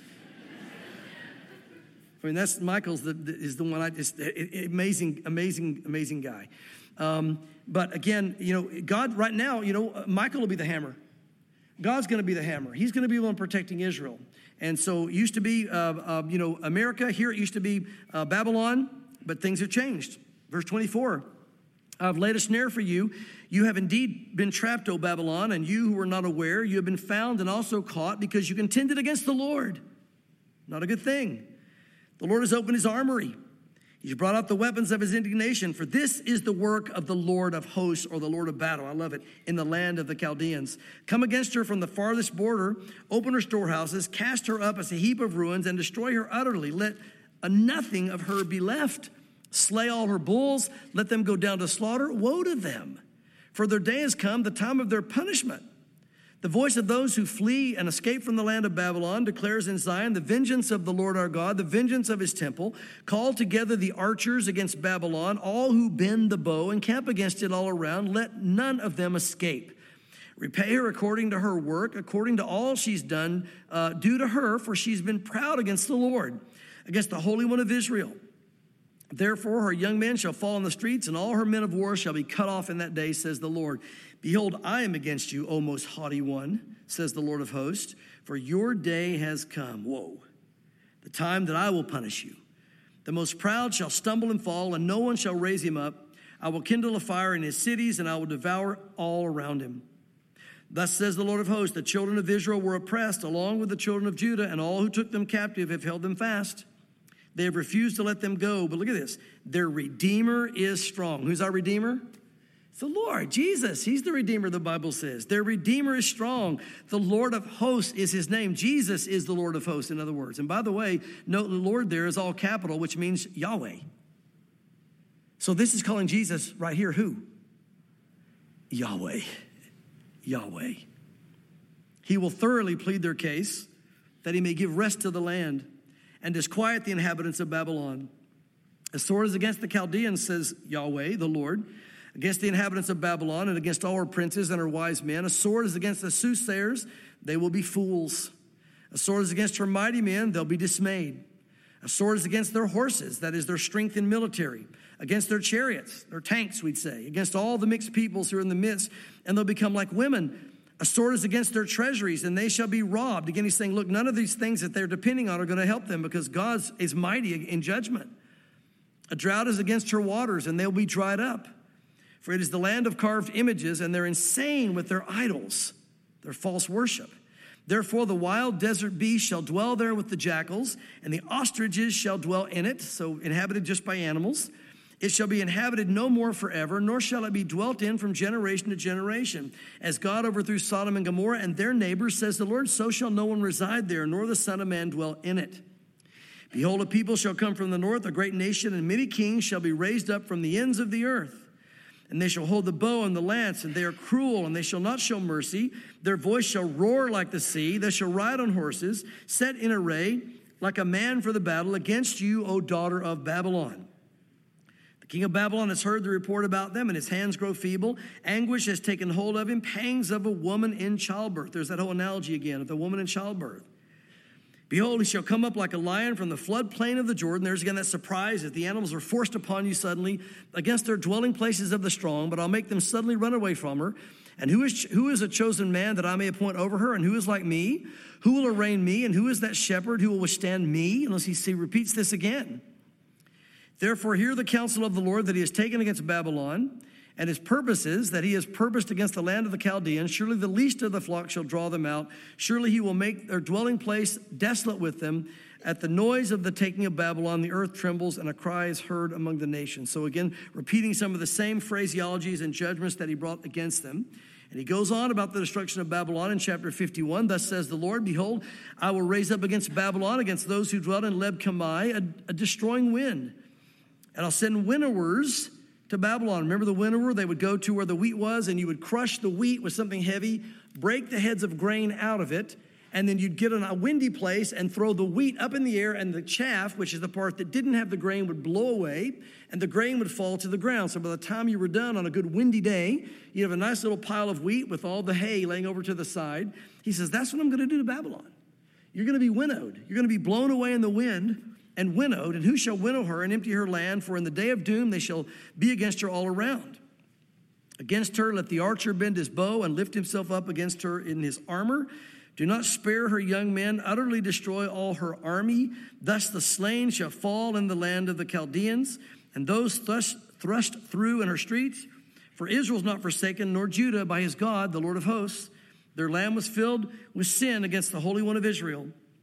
I mean, that's Michael's the, the, is the one I just, amazing, amazing, amazing guy. Um, but again, you know, God right now, you know, Michael will be the hammer. God's going to be the hammer. He's going to be the one protecting Israel. And so it used to be, uh, uh, you know, America. Here it used to be uh, Babylon. But things have changed. Verse twenty-four, I've laid a snare for you. You have indeed been trapped, O Babylon, and you who were not aware, you have been found and also caught because you contended against the Lord. Not a good thing. The Lord has opened his armory. He's brought out the weapons of his indignation, for this is the work of the Lord of hosts, or the Lord of battle. I love it. In the land of the Chaldeans. Come against her from the farthest border, open her storehouses, cast her up as a heap of ruins, and destroy her utterly. Let a nothing of her be left. Slay all her bulls, let them go down to slaughter. Woe to them, for their day has come, the time of their punishment. The voice of those who flee and escape from the land of Babylon declares in Zion the vengeance of the Lord our God, the vengeance of his temple. Call together the archers against Babylon, all who bend the bow, and camp against it all around. Let none of them escape. Repay her according to her work, according to all she's done. Uh, do to her, for she's been proud against the Lord, against the Holy One of Israel. Therefore, her young men shall fall in the streets, and all her men of war shall be cut off in that day, says the Lord. Behold, I am against you, O most haughty one, says the Lord of hosts, for your day has come. Whoa. The time that I will punish you. The most proud shall stumble and fall, and no one shall raise him up. I will kindle a fire in his cities, and I will devour all around him. Thus says the Lord of hosts, the children of Israel were oppressed, along with the children of Judah, and all who took them captive have held them fast. They have refused to let them go. But look at this. Their Redeemer is strong. Who's our Redeemer? It's the Lord, Jesus. He's the Redeemer, the Bible says. Their Redeemer is strong. The Lord of hosts is his name. Jesus is the Lord of hosts, in other words. And by the way, note the Lord there is all capital, which means Yahweh. So this is calling Jesus right here who? Yahweh. Yahweh. He will thoroughly plead their case, that he may give rest to the land and disquiet the inhabitants of Babylon. A sword is against the Chaldeans, says Yahweh, the Lord, against the inhabitants of Babylon and against all her princes and her wise men. A sword is against the soothsayers, they will be fools. A sword is against her mighty men, they'll be dismayed. A sword is against their horses, that is their strength in military. Against their chariots, their tanks, we'd say. Against all the mixed peoples who are in the midst, and they'll become like women. A sword is against their treasuries, and they shall be robbed. Again, he's saying, look, none of these things that they're depending on are going to help them because God is mighty in judgment. A drought is against her waters, and they'll be dried up. For it is the land of carved images, and they're insane with their idols, their false worship. Therefore, the wild desert beast shall dwell there with the jackals, and the ostriches shall dwell in it, so inhabited just by animals. It shall be inhabited no more forever, nor shall it be dwelt in from generation to generation. As God overthrew Sodom and Gomorrah and their neighbors, says the Lord, so shall no one reside there, nor the Son of Man dwell in it. Behold, a people shall come from the north, a great nation, and many kings shall be raised up from the ends of the earth. And they shall hold the bow and the lance, and they are cruel, and they shall not show mercy. Their voice shall roar like the sea. They shall ride on horses, set in array, like a man for the battle against you, O daughter of Babylon. King of Babylon has heard the report about them, and his hands grow feeble. Anguish has taken hold of him, pangs of a woman in childbirth. There's that whole analogy again of the woman in childbirth. Behold, he shall come up like a lion from the floodplain of the Jordan. There's again that surprise that the animals are forced upon you suddenly against their dwelling places of the strong, but I'll make them suddenly run away from her. And who is who is a chosen man that I may appoint over her? And who is like me? Who will arraign me? And who is that shepherd who will withstand me? Unless he, he repeats this again. Therefore, hear the counsel of the Lord that he has taken against Babylon And his purposes that he has purposed against the land of the Chaldeans, surely the least of the flock shall draw them out. Surely he will make their dwelling place desolate with them. At the noise of the taking of Babylon, the earth trembles and a cry is heard among the nations. So again, repeating some of the same phraseologies and judgments that he brought against them. And he goes on about the destruction of Babylon in chapter fifty-one. Thus says the Lord, behold, I will raise up against Babylon, against those who dwell in Leb-Kamai, a, a destroying wind. And I'll send winnowers to Babylon. Remember the winnower? They would go to where the wheat was, and you would crush the wheat with something heavy, break the heads of grain out of it, and then you'd get in a windy place and throw the wheat up in the air, and the chaff, which is the part that didn't have the grain, would blow away, and the grain would fall to the ground. So by the time you were done on a good windy day, you'd have a nice little pile of wheat with all the hay laying over to the side. He says, that's what I'm going to do to Babylon. You're going to be winnowed. You're going to be blown away in the wind and winnowed, and who shall winnow her and empty her land? For in the day of doom they shall be against her all around. Against her let the archer bend his bow and lift himself up against her in his armor. Do not spare her young men, utterly destroy all her army. Thus the slain shall fall in the land of the Chaldeans, and those thrust, thrust through in her streets. For Israel is not forsaken, nor Judah by his God, the Lord of hosts. Their land was filled with sin against the Holy One of Israel.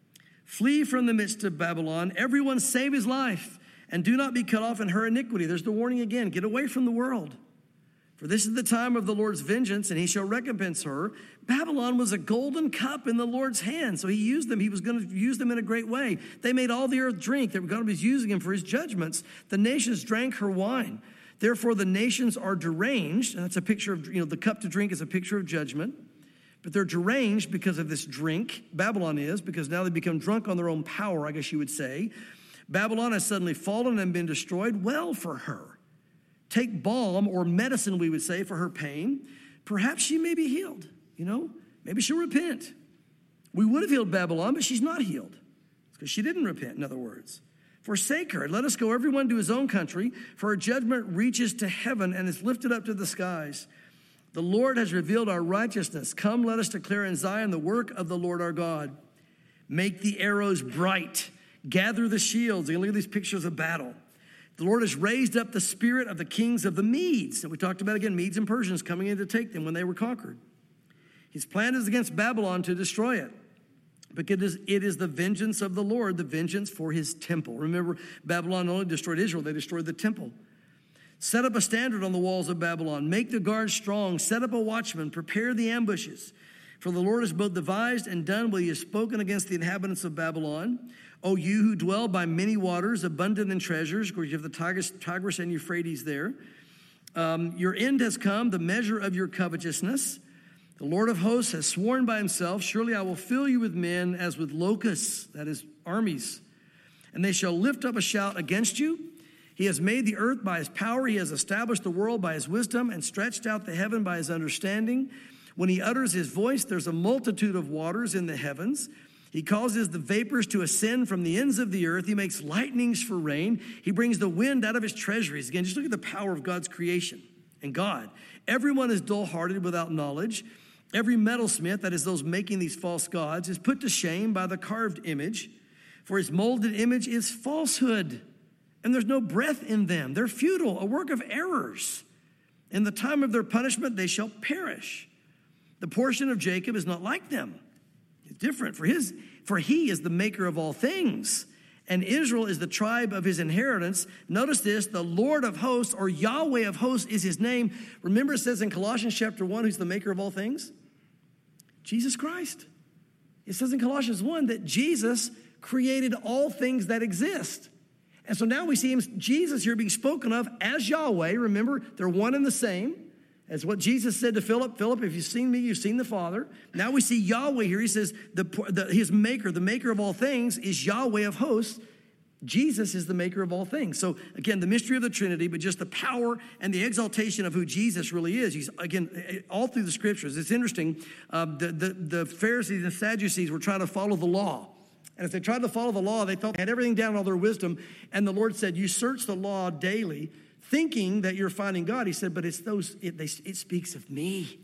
Flee from the midst of Babylon, everyone save his life, and do not be cut off in her iniquity. There's the warning again. Get away from the world. For this is the time of the Lord's vengeance, and he shall recompense her. Babylon was a golden cup in the Lord's hand, so he used them. He was going to use them in a great way. They made all the earth drink. They were going to be using him for his judgments. The nations drank her wine. Therefore, the nations are deranged, and that's a picture of, you know, the cup to drink is a picture of judgment. But they're deranged because of this drink. Babylon is, because now they become drunk on their own power, I guess you would say. Babylon has suddenly fallen and been destroyed. Well for her. Take balm or medicine, we would say, for her pain. Perhaps she may be healed, you know. Maybe she'll repent. We would have healed Babylon, but she's not healed. It's because she didn't repent, in other words. Forsake her, and let us go everyone to his own country, for her judgment reaches to heaven and is lifted up to the skies. The Lord has revealed our righteousness. Come, let us declare in Zion the work of the Lord our God. Make the arrows bright. Gather the shields. And look at these pictures of battle. The Lord has raised up the spirit of the kings of the Medes. And we talked about, again, Medes and Persians coming in to take them when they were conquered. His plan is against Babylon to destroy it. Because it is, it is the vengeance of the Lord, the vengeance for his temple. Remember, Babylon not only destroyed Israel, they destroyed the temple. Set up a standard on the walls of Babylon. Make the guards strong. Set up a watchman. Prepare the ambushes. For the Lord has both devised and done what he has spoken against the inhabitants of Babylon. O you who dwell by many waters, abundant in treasures, because you have the Tigris, Tigris and Euphrates there. Um, your end has come, the measure of your covetousness. The Lord of hosts has sworn by himself, surely I will fill you with men as with locusts, that is, armies. And they shall lift up a shout against you. He has made the earth by his power. He has established the world by his wisdom and stretched out the heaven by his understanding. When he utters his voice, there's a multitude of waters in the heavens. He causes the vapors to ascend from the ends of the earth. He makes lightnings for rain. He brings the wind out of his treasuries. Again, just look at the power of God's creation and God. Everyone is dull-hearted without knowledge. Every metalsmith, that is those making these false gods, is put to shame by the carved image. For his molded image is falsehood, and there's no breath in them. They're futile, a work of errors. In the time of their punishment, they shall perish. The portion of Jacob is not like them. It's different. For his, for he is the maker of all things, and Israel is the tribe of his inheritance. Notice this, the Lord of hosts, or Yahweh of hosts, is his name. Remember it says in Colossians chapter one, who's the maker of all things? Jesus Christ. It says in Colossians one that Jesus created all things that exist. And so now we see him, Jesus here being spoken of as Yahweh. Remember, they're one and the same. As what Jesus said to Philip, Philip, if you've seen me, you've seen the Father. Now we see Yahweh here. He says the, the, his maker, the maker of all things, is Yahweh of hosts. Jesus is the maker of all things. So again, the mystery of the Trinity, but just the power and the exaltation of who Jesus really is. He's, again, all through the scriptures. It's interesting. Uh, the, the, the Pharisees and Sadducees were trying to follow the law. And if they tried to follow the law, they thought they had everything down, all their wisdom. And the Lord said, you search the law daily, thinking that you're finding God. He said, but it's those, it, they, it speaks of me.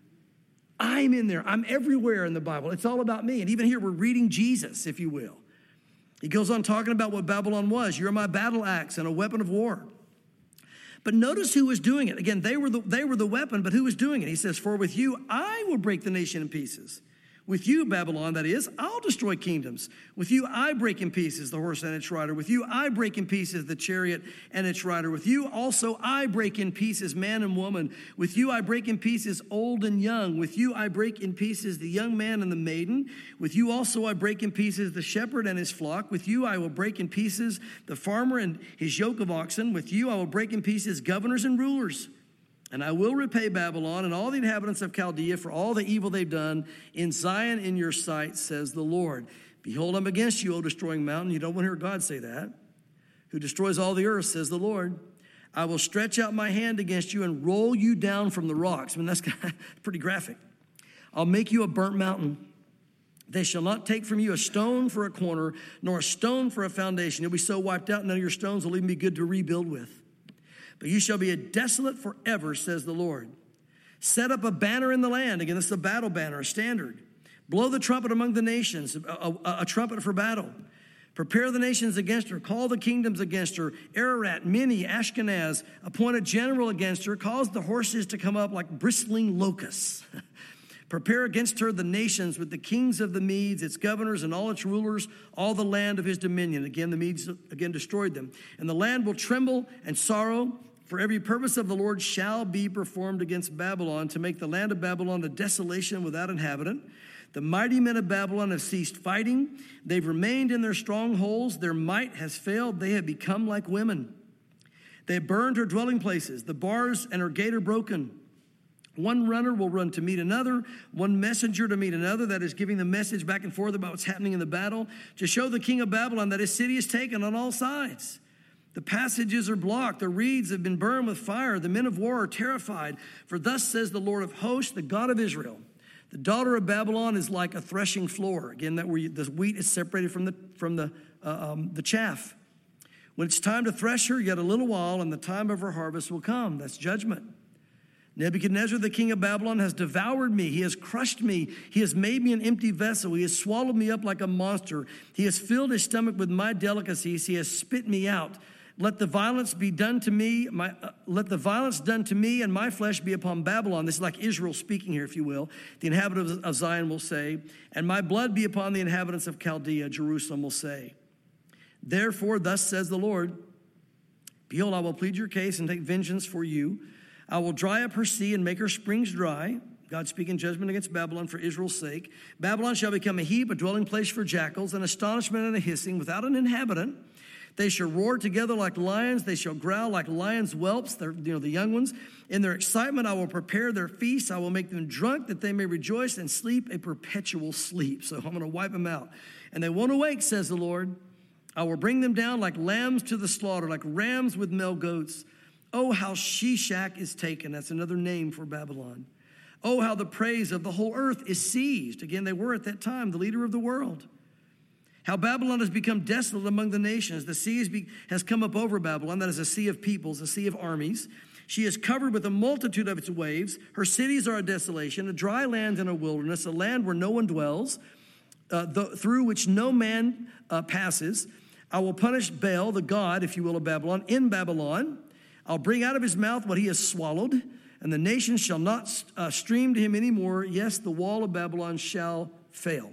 I'm in there. I'm everywhere in the Bible. It's all about me. And even here, we're reading Jesus, if you will. He goes on talking about what Babylon was. You're my battle axe and a weapon of war. But notice who was doing it. Again, they were the, they were the weapon, but who was doing it? He says, for with you I will break the nation in pieces. With you, Babylon, that is, I'll destroy kingdoms. With you, I break in pieces the horse and its rider. With you, I break in pieces the chariot and its rider. With you, also, I break in pieces man and woman. With you, I break in pieces old and young. With you, I break in pieces the young man and the maiden. With you, also, I break in pieces the shepherd and his flock. With you, I will break in pieces the farmer and his yoke of oxen. With you, I will break in pieces governors and rulers. And I will repay Babylon and all the inhabitants of Chaldea for all the evil they've done in Zion in your sight, says the Lord. Behold, I'm against you, O destroying mountain. You don't want to hear God say that. Who destroys all the earth, says the Lord. I will stretch out my hand against you and roll you down from the rocks. I mean, that's pretty graphic. I'll make you a burnt mountain. They shall not take from you a stone for a corner, nor a stone for a foundation. You'll be so wiped out, none of your stones will even be good to rebuild with. But you shall be a desolate forever, says the Lord. Set up a banner in the land. Again, this is a battle banner, a standard. Blow the trumpet among the nations, a, a, a trumpet for battle. Prepare the nations against her. Call the kingdoms against her. Ararat, Minni, Ashkenaz. Appoint a general against her. Cause the horses to come up like bristling locusts. Prepare against her the nations with the kings of the Medes, its governors and all its rulers, all the land of his dominion. Again, the Medes again destroyed them. And the land will tremble and sorrow, for every purpose of the Lord shall be performed against Babylon, to make the land of Babylon a desolation without inhabitant. The mighty men of Babylon have ceased fighting. They've remained in their strongholds. Their might has failed. They have become like women. They have burned her dwelling places. The bars and her gate are broken. One runner will run to meet another, one messenger to meet another, that is giving the message back and forth about what's happening in the battle, to show the king of Babylon that his city is taken on all sides. The passages are blocked, the reeds have been burned with fire, the men of war are terrified. For thus says the Lord of hosts, the God of Israel, the daughter of Babylon is like a threshing floor. Again, that where the wheat is separated from the, from the, uh, um, the chaff. When it's time to thresh her, yet a little while, and the time of her harvest will come. That's judgment. Nebuchadnezzar, the king of Babylon, has devoured me. He has crushed me. He has made me an empty vessel. He has swallowed me up like a monster. He has filled his stomach with my delicacies. He has spit me out. Let the violence be done to me. My, uh, let the violence done to me and my flesh be upon Babylon. This is like Israel speaking here, if you will. The inhabitants of Zion will say, and my blood be upon the inhabitants of Chaldea, Jerusalem will say. Therefore, thus says the Lord, behold, I will plead your case and take vengeance for you. I will dry up her sea and make her springs dry. God speaking judgment against Babylon for Israel's sake. Babylon shall become a heap, a dwelling place for jackals, an astonishment and a hissing without an inhabitant. They shall roar together like lions. They shall growl like lions' whelps, you know, the young ones. In their excitement, I will prepare their feasts. I will make them drunk that they may rejoice and sleep a perpetual sleep. So I'm going to wipe them out. And they won't awake, says the Lord. I will bring them down like lambs to the slaughter, like rams with male goats. Oh, how Shishak is taken. That's another name for Babylon. Oh, how the praise of the whole earth is seized. Again, they were at that time the leader of the world. How Babylon has become desolate among the nations. The sea has, be, has come up over Babylon. That is a sea of peoples, a sea of armies. She is covered with a multitude of its waves. Her cities are a desolation, a dry land and a wilderness, a land where no one dwells, uh, the, through which no man uh, passes. I will punish Baal, the god, if you will, of Babylon, in Babylon. I'll bring out of his mouth what he has swallowed, and the nations shall not uh, stream to him anymore. Yes, the wall of Babylon shall fail.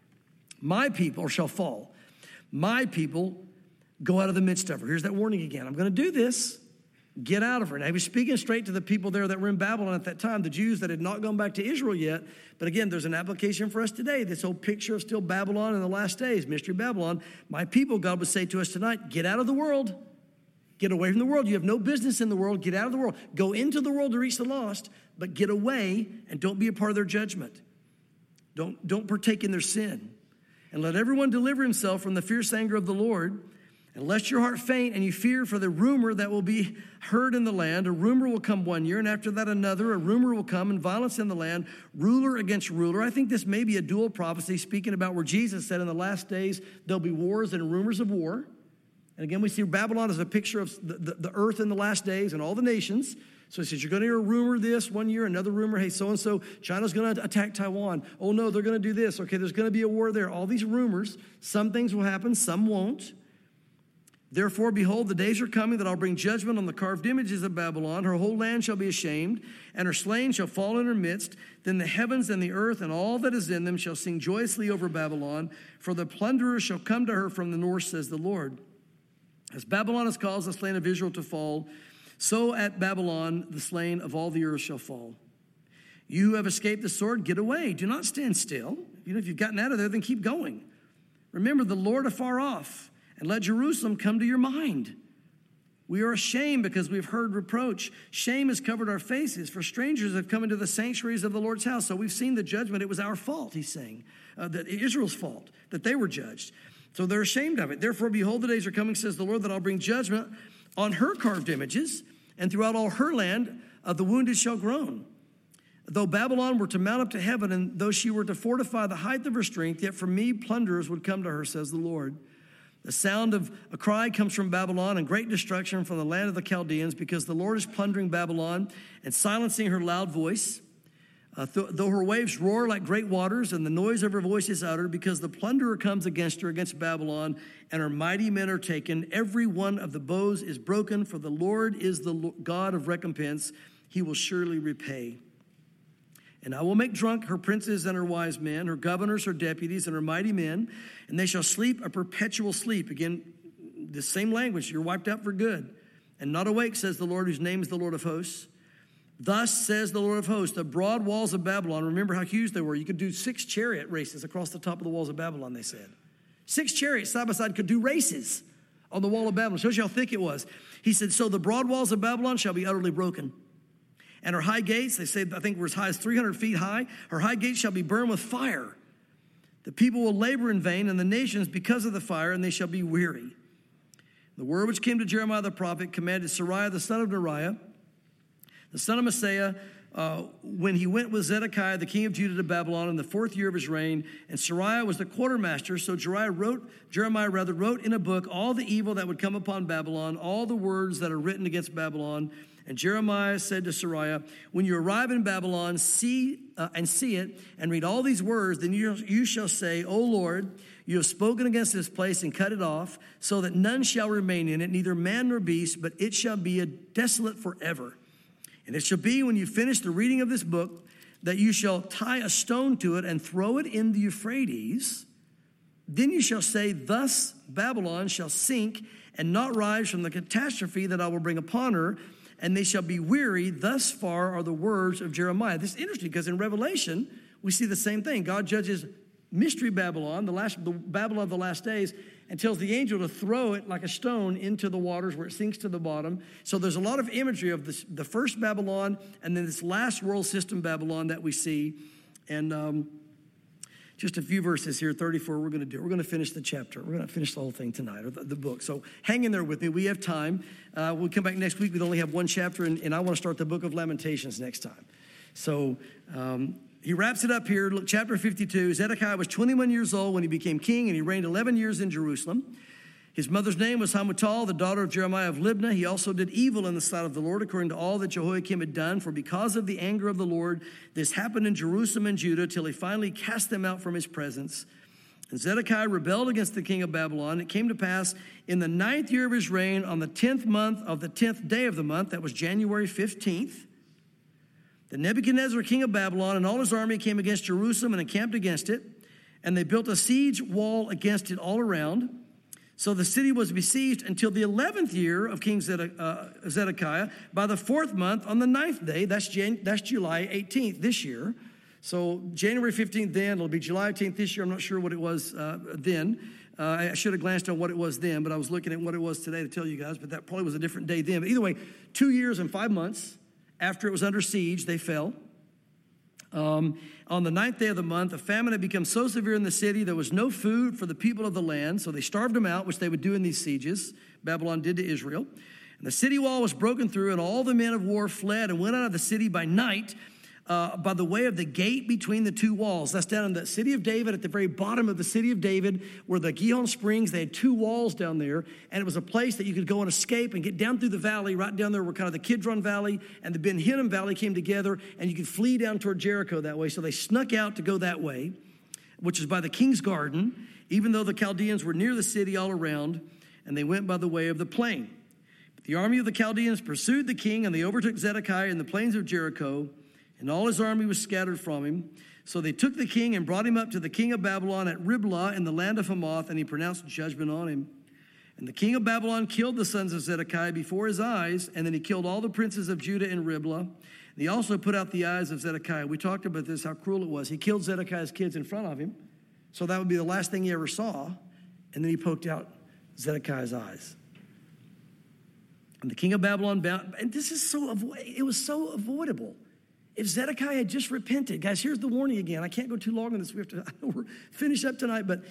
My people shall fall. My people go out of the midst of her. Here's that warning again. I'm going to do this. Get out of her. Now, he was speaking straight to the people there that were in Babylon at that time, the Jews that had not gone back to Israel yet. But again, there's an application for us today. This whole picture of still Babylon in the last days, mystery Babylon. My people, God would say to us tonight, get out of the world. Get away from the world. You have no business in the world. Get out of the world. Go into the world to reach the lost, but get away and don't be a part of their judgment. Don't, don't partake in their sin. And let everyone deliver himself from the fierce anger of the Lord. And lest your heart faint and you fear for the rumor that will be heard in the land. A rumor will come one year, and after that another. A rumor will come, and violence in the land, ruler against ruler. I think this may be a dual prophecy speaking about where Jesus said in the last days there'll be wars and rumors of war. And again, we see Babylon as a picture of the, the, the earth in the last days and all the nations. So he says, you're going to hear a rumor this one year, another rumor, hey, so-and-so, China's going to attack Taiwan. Oh, no, they're going to do this. Okay, there's going to be a war there. All these rumors, some things will happen, some won't. Therefore, behold, the days are coming that I'll bring judgment on the carved images of Babylon. Her whole land shall be ashamed, and her slain shall fall in her midst. Then the heavens and the earth and all that is in them shall sing joyously over Babylon, for the plunderer shall come to her from the north, says the Lord. As Babylon has caused the slain of Israel to fall, so at Babylon the slain of all the earth shall fall. You who have escaped the sword, get away. Do not stand still. You know, if you've gotten out of there, then keep going. Remember the Lord afar off, and let Jerusalem come to your mind. We are ashamed because we've heard reproach. Shame has covered our faces, for strangers have come into the sanctuaries of the Lord's house. So we've seen the judgment. It was our fault, he's saying, uh, that Israel's fault, that they were judged. So they're ashamed of it. Therefore, behold, the days are coming, says the Lord, that I'll bring judgment on her carved images, and throughout all her land uh, the wounded shall groan. Though Babylon were to mount up to heaven, and though she were to fortify the height of her strength, yet from me plunderers would come to her, says the Lord. The sound of a cry comes from Babylon, and great destruction from the land of the Chaldeans, because the Lord is plundering Babylon and silencing her loud voice. Uh, th- though her waves roar like great waters, and the noise of her voice is uttered, because the plunderer comes against her, against Babylon, and her mighty men are taken. Every one of the bows is broken, for the Lord is the God of recompense. He will surely repay. And I will make drunk her princes and her wise men, her governors, her deputies, and her mighty men, and they shall sleep a perpetual sleep. Again, the same language, you're wiped out for good. And not awake, says the Lord, whose name is the Lord of hosts. Thus says the Lord of hosts, the broad walls of Babylon, remember how huge they were. You could do six chariot races across the top of the walls of Babylon, they said. Six chariots side by side could do races on the wall of Babylon. Shows you how thick it was. He said, so the broad walls of Babylon shall be utterly broken. And her high gates, they say, I think were as high as three hundred feet high. Her high gates shall be burned with fire. The people will labor in vain, and the nations because of the fire, and they shall be weary. The word which came to Jeremiah the prophet commanded Seraiah the son of Neriah, the son of Messiah, uh, when he went with Zedekiah, the king of Judah, to Babylon in the fourth year of his reign. And Seraiah was the quartermaster, so Jeremiah wrote, Jeremiah rather wrote in a book all the evil that would come upon Babylon, all the words that are written against Babylon. And Jeremiah said to Seraiah, when you arrive in Babylon, see uh, and see it, and read all these words, then you, you shall say, O Lord, you have spoken against this place and cut it off, so that none shall remain in it, neither man nor beast, but it shall be a desolate forever. And it shall be when you finish the reading of this book, that you shall tie a stone to it and throw it in the Euphrates. Then you shall say, thus Babylon shall sink and not rise from the catastrophe that I will bring upon her, and they shall be weary. Thus far are the words of Jeremiah. This is interesting because in Revelation, we see the same thing. God judges mystery Babylon, the last, the Babylon of the last days, and tells the angel to throw it like a stone into the waters where it sinks to the bottom. So there's a lot of imagery of this, the first Babylon and then this last world system Babylon that we see. And um, just a few verses here, thirty-four, we're going to do. We're going to finish the chapter. We're going to finish the whole thing tonight, or the, the book. So hang in there with me. We have time. Uh, we'll come back next week. We only have one chapter, and, and I want to start the book of Lamentations next time. So um, he wraps it up here. Look, chapter fifty-two. Zedekiah was twenty-one years old when he became king, and he reigned eleven years in Jerusalem. His mother's name was Hamutal, the daughter of Jeremiah of Libnah. He also did evil in the sight of the Lord, according to all that Jehoiakim had done. For because of the anger of the Lord, this happened in Jerusalem and Judah, till he finally cast them out from his presence. And Zedekiah rebelled against the king of Babylon. It came to pass in the ninth year of his reign, on the tenth month of the tenth day of the month, that was January fifteenth, that Nebuchadnezzar, king of Babylon, and all his army came against Jerusalem and encamped against it. And they built a siege wall against it all around. So the city was besieged until the eleventh year of King Zedekiah, by the fourth month on the ninth day. That's, Jan- that's July eighteenth this year. So January fifteenth then, it'll be July eighteenth this year. I'm not sure what it was uh, then. Uh, I should have glanced on what it was then, but I was looking at what it was today to tell you guys, but that probably was a different day then. But either way, two years and five months after it was under siege, they fell. Um, on the ninth day of the month, a famine had become so severe in the city, there was no food for the people of the land, so they starved them out, which they would do in these sieges. Babylon did to Israel. And the city wall was broken through, and all the men of war fled and went out of the city by night uh, by the way of the gate between the two walls. That's down in the city of David, at the very bottom of the city of David, where the Gihon Springs, they had two walls down there, and it was a place that you could go and escape and get down through the valley. Right down there where kind of the Kidron Valley and the Ben Hinnom Valley came together, and you could flee down toward Jericho that way. So they snuck out to go that way, which is by the King's Garden, even though the Chaldeans were near the city all around. and they went by the way of the plain. But the army of the Chaldeans pursued the king, and they overtook Zedekiah in the plains of Jericho, and all his army was scattered from him. So they took the king and brought him up to the king of Babylon at Riblah in the land of Hamath, and he pronounced judgment on him. And the king of Babylon killed the sons of Zedekiah before his eyes, and then he killed all the princes of Judah in Riblah. And he also put out the eyes of Zedekiah. We talked about this, how cruel it was. He killed Zedekiah's kids in front of him, so that would be the last thing he ever saw. And then he poked out Zedekiah's eyes. And the king of Babylon bound, and this is so, avo- it was so avoidable. If Zedekiah had just repented, guys, here's the warning again. I can't go too long on this. We have to, I know we're finished up tonight, but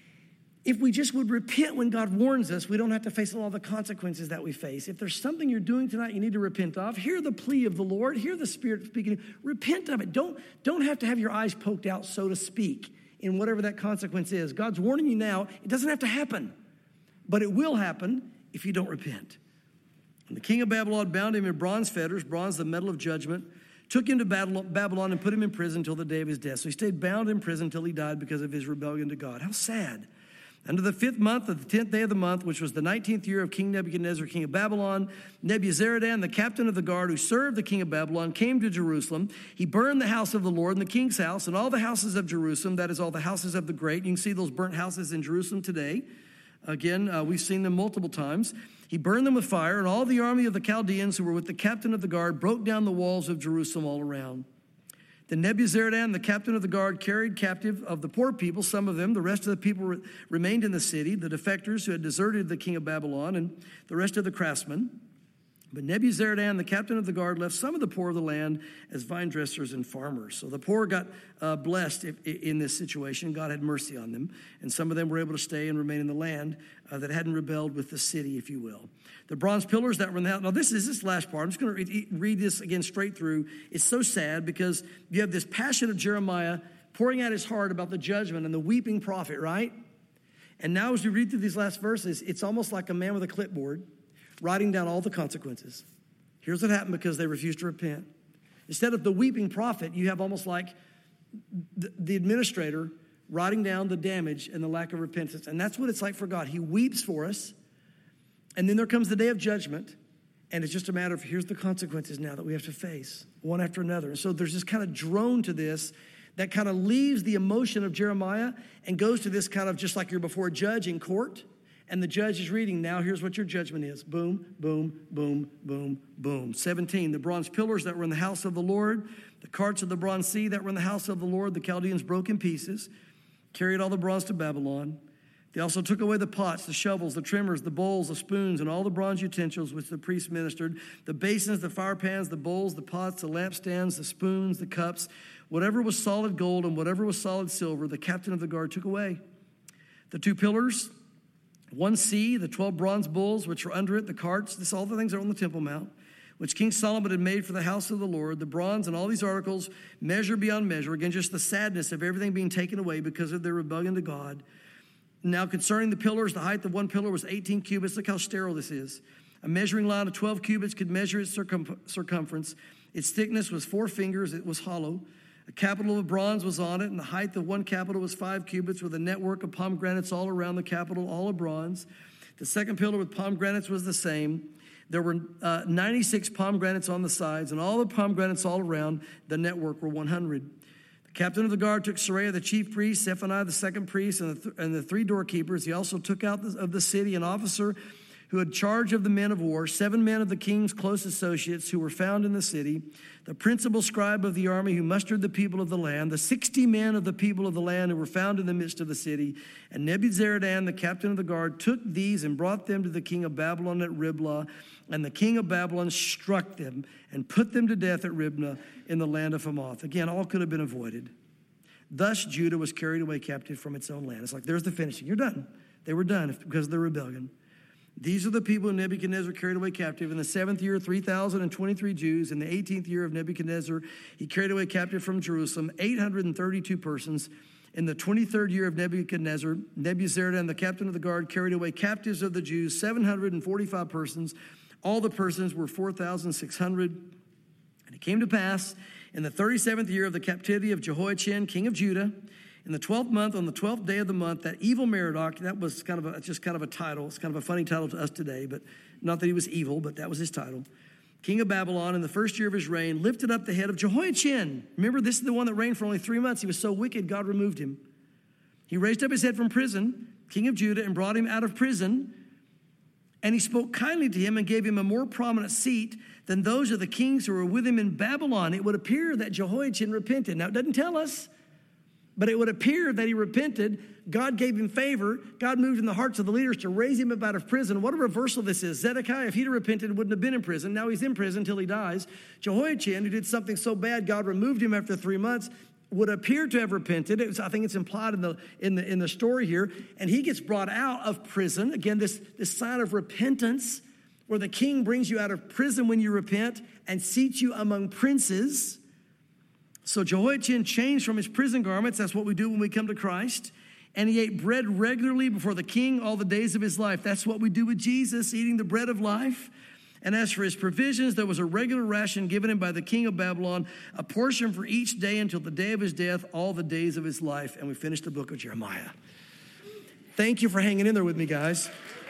if we just would repent when God warns us, we don't have to face all the consequences that we face. If there's something you're doing tonight you need to repent of, hear the plea of the Lord, hear the Spirit speaking. Repent of it. Don't, don't have to have your eyes poked out, so to speak, in whatever that consequence is. God's warning you now. It doesn't have to happen, but it will happen if you don't repent. And the king of Babylon bound him in bronze fetters, bronze the metal of judgment, took him to Babylon and put him in prison until the day of his death. So he stayed bound in prison until he died because of his rebellion to God. How sad. Under the fifth month of the tenth day of the month, which was the nineteenth year of King Nebuchadnezzar, king of Babylon, Nebuzaradan, the captain of the guard who served the king of Babylon, came to Jerusalem. He burned the house of the Lord and the king's house and all the houses of Jerusalem, that is all the houses of the great. You can see those burnt houses in Jerusalem today. Again, uh, we've seen them multiple times. He burned them with fire, and all the army of the Chaldeans who were with the captain of the guard broke down the walls of Jerusalem all around. Then Nebuzaradan, the captain of the guard, carried captive of the poor people, some of them. The rest of the people re- remained in the city, the defectors who had deserted the king of Babylon, and the rest of the craftsmen. But Nebuzaradan, the captain of the guard, left some of the poor of the land as vine dressers and farmers. So the poor got uh, blessed if, in this situation. God had mercy on them. And some of them were able to stay and remain in the land uh, that hadn't rebelled with the city, if you will. The bronze pillars that were in the house. Now, this is this last part. I'm just going to read, read this again straight through. It's so sad because you have this passion of Jeremiah pouring out his heart about the judgment and the weeping prophet, right? And now as we read through these last verses, it's almost like a man with a clipboard writing down all the consequences. Here's what happened because they refused to repent. Instead of the weeping prophet, you have almost like the, the administrator writing down the damage and the lack of repentance. And that's what it's like for God. He weeps for us. And then there comes the day of judgment. And it's just a matter of here's the consequences now that we have to face one after another. And so there's this kind of drone to this that kind of leaves the emotion of Jeremiah and goes to this kind of just like you're before a judge in court. And the judge is reading, now here's what your judgment is. Boom, boom, boom, boom, boom. seventeen, the bronze pillars that were in the house of the Lord, the carts of the bronze sea that were in the house of the Lord, the Chaldeans broke in pieces, carried all the bronze to Babylon. They also took away the pots, the shovels, the trimmers, the bowls, the spoons, and all the bronze utensils which the priests ministered, the basins, the fire pans, the bowls, the pots, the lampstands, the spoons, the cups, whatever was solid gold and whatever was solid silver, the captain of the guard took away. The two pillars, one sea, the twelve bronze bulls which were under it, the carts, this all the things that are on the Temple Mount, which King Solomon had made for the house of the Lord, the bronze and all these articles, measure beyond measure. Again, just the sadness of everything being taken away because of their rebellion to God. Now, concerning the pillars, the height of one pillar was eighteen cubits. Look how sterile this is. A measuring line of twelve cubits could measure its circum- circumference. Its thickness was four fingers. It was hollow. A capital of bronze was on it, and the height of one capital was five cubits with a network of pomegranates all around the capital, all of bronze. The second pillar with pomegranates was the same. There were uh, ninety-six pomegranates on the sides, and all the pomegranates all around the network were one hundred. The captain of the guard took Seraiah, the chief priest, Zephaniah, the second priest, and the, th- and the three doorkeepers. He also took out the, of the city an officer who had charge of the men of war, seven men of the king's close associates who were found in the city, the principal scribe of the army who mustered the people of the land, the sixty men of the people of the land who were found in the midst of the city. And Nebuzaradan, the captain of the guard, took these and brought them to the king of Babylon at Riblah. And the king of Babylon struck them and put them to death at Riblah in the land of Hamath. Again, all could have been avoided. Thus Judah was carried away captive from its own land. It's like, there's the finishing. You're done. They were done because of their rebellion. These are the people who Nebuchadnezzar carried away captive. In the seventh year, three thousand twenty-three Jews. In the eighteenth year of Nebuchadnezzar, he carried away captive from Jerusalem eight hundred thirty-two persons. In the twenty-third year of Nebuchadnezzar, Nebuzaradan, the captain of the guard, carried away captives of the Jews, seven hundred forty-five persons. All the persons were four thousand six hundred. And it came to pass in the thirty-seventh year of the captivity of Jehoiachin, king of Judah, In the twelfth month, on the twelfth day of the month, that evil Merodach, that was kind of a, just kind of a title. It's kind of a funny title to us today, but not that he was evil, but that was his title. King of Babylon, in the first year of his reign, lifted up the head of Jehoiachin. Remember, this is the one that reigned for only three months. He was so wicked, God removed him. He raised up his head from prison, king of Judah, and brought him out of prison. And he spoke kindly to him and gave him a more prominent seat than those of the kings who were with him in Babylon. It would appear that Jehoiachin repented. Now, it doesn't tell us, but it would appear that he repented. God gave him favor. God moved in the hearts of the leaders to raise him up out of prison. What a reversal this is. Zedekiah, if he'd have repented, wouldn't have been in prison. Now he's in prison until he dies. Jehoiachin, who did something so bad, God removed him after three months, would appear to have repented. It was, I think it's implied in the, in the, in the story here. And he gets brought out of prison. Again, this, this sign of repentance, where the king brings you out of prison when you repent and seats you among princes. So Jehoiachin changed from his prison garments. That's what we do when we come to Christ. And he ate bread regularly before the king all the days of his life. That's what we do with Jesus, eating the bread of life. And as for his provisions, there was a regular ration given him by the king of Babylon, a portion for each day until the day of his death, all the days of his life. And we finished the book of Jeremiah. Thank you for hanging in there with me, guys.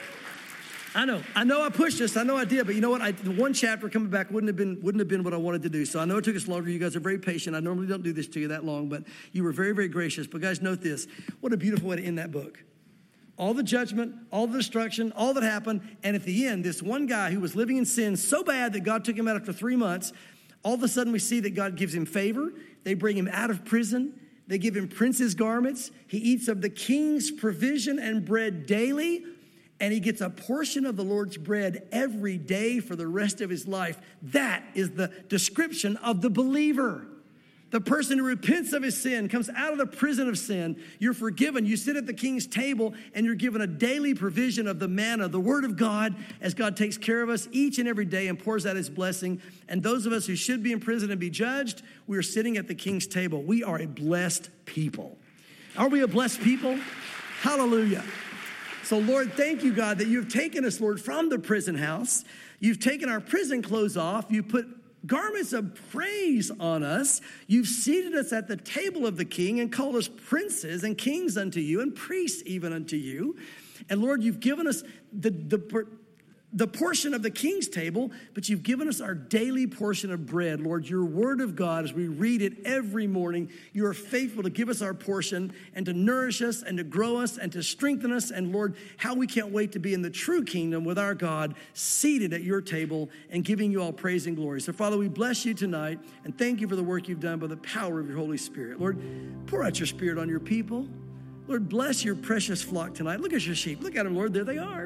I know, I know I pushed this, I know I did, but you know what? I, the one chapter coming back wouldn't have been wouldn't have been what I wanted to do. So I know it took us longer. You guys are very patient. I normally don't do this to you that long, but you were very, very gracious. But guys, note this. What a beautiful way to end that book. All the judgment, all the destruction, all that happened, and at the end, this one guy who was living in sin so bad that God took him out after three months, all of a sudden we see that God gives him favor. They bring him out of prison. They give him prince's garments. He eats of the king's provision and bread daily. And he gets a portion of the Lord's bread every day for the rest of his life. That is the description of the believer. The person who repents of his sin, comes out of the prison of sin. You're forgiven. You sit at the king's table and you're given a daily provision of the manna, the word of God, as God takes care of us each and every day and pours out his blessing. And those of us who should be in prison and be judged, we are sitting at the king's table. We are a blessed people. Are we a blessed people? Hallelujah. So, Lord, thank you, God, that you've taken us, Lord, from the prison house. You've taken our prison clothes off. You put garments of praise on us. You've seated us at the table of the king and called us princes and kings unto you and priests even unto you. And, Lord, you've given us the, the, the portion of the king's table, but you've given us our daily portion of bread. Lord, your word of God, as we read it every morning, you are faithful to give us our portion and to nourish us and to grow us and to strengthen us. And Lord, how we can't wait to be in the true kingdom with our God, seated at your table and giving you all praise and glory. So Father, we bless you tonight and thank you for the work you've done by the power of your Holy Spirit. Lord, pour out your Spirit on your people. Lord, bless your precious flock tonight. Look at your sheep. Look at them, Lord. There they are.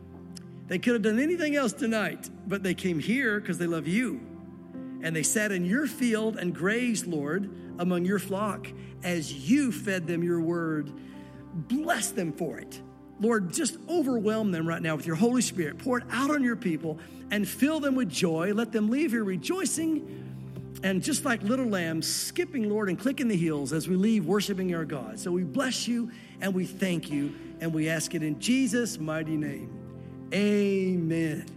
They could have done anything else tonight, but they came here because they love you. And they sat in your field and grazed, Lord, among your flock as you fed them your word. Bless them for it. Lord, just overwhelm them right now with your Holy Spirit. Pour it out on your people and fill them with joy. Let them leave here rejoicing and just like little lambs, skipping, Lord, and clicking the heels as we leave worshiping our God. So we bless you and we thank you and we ask it in Jesus' mighty name. Amen.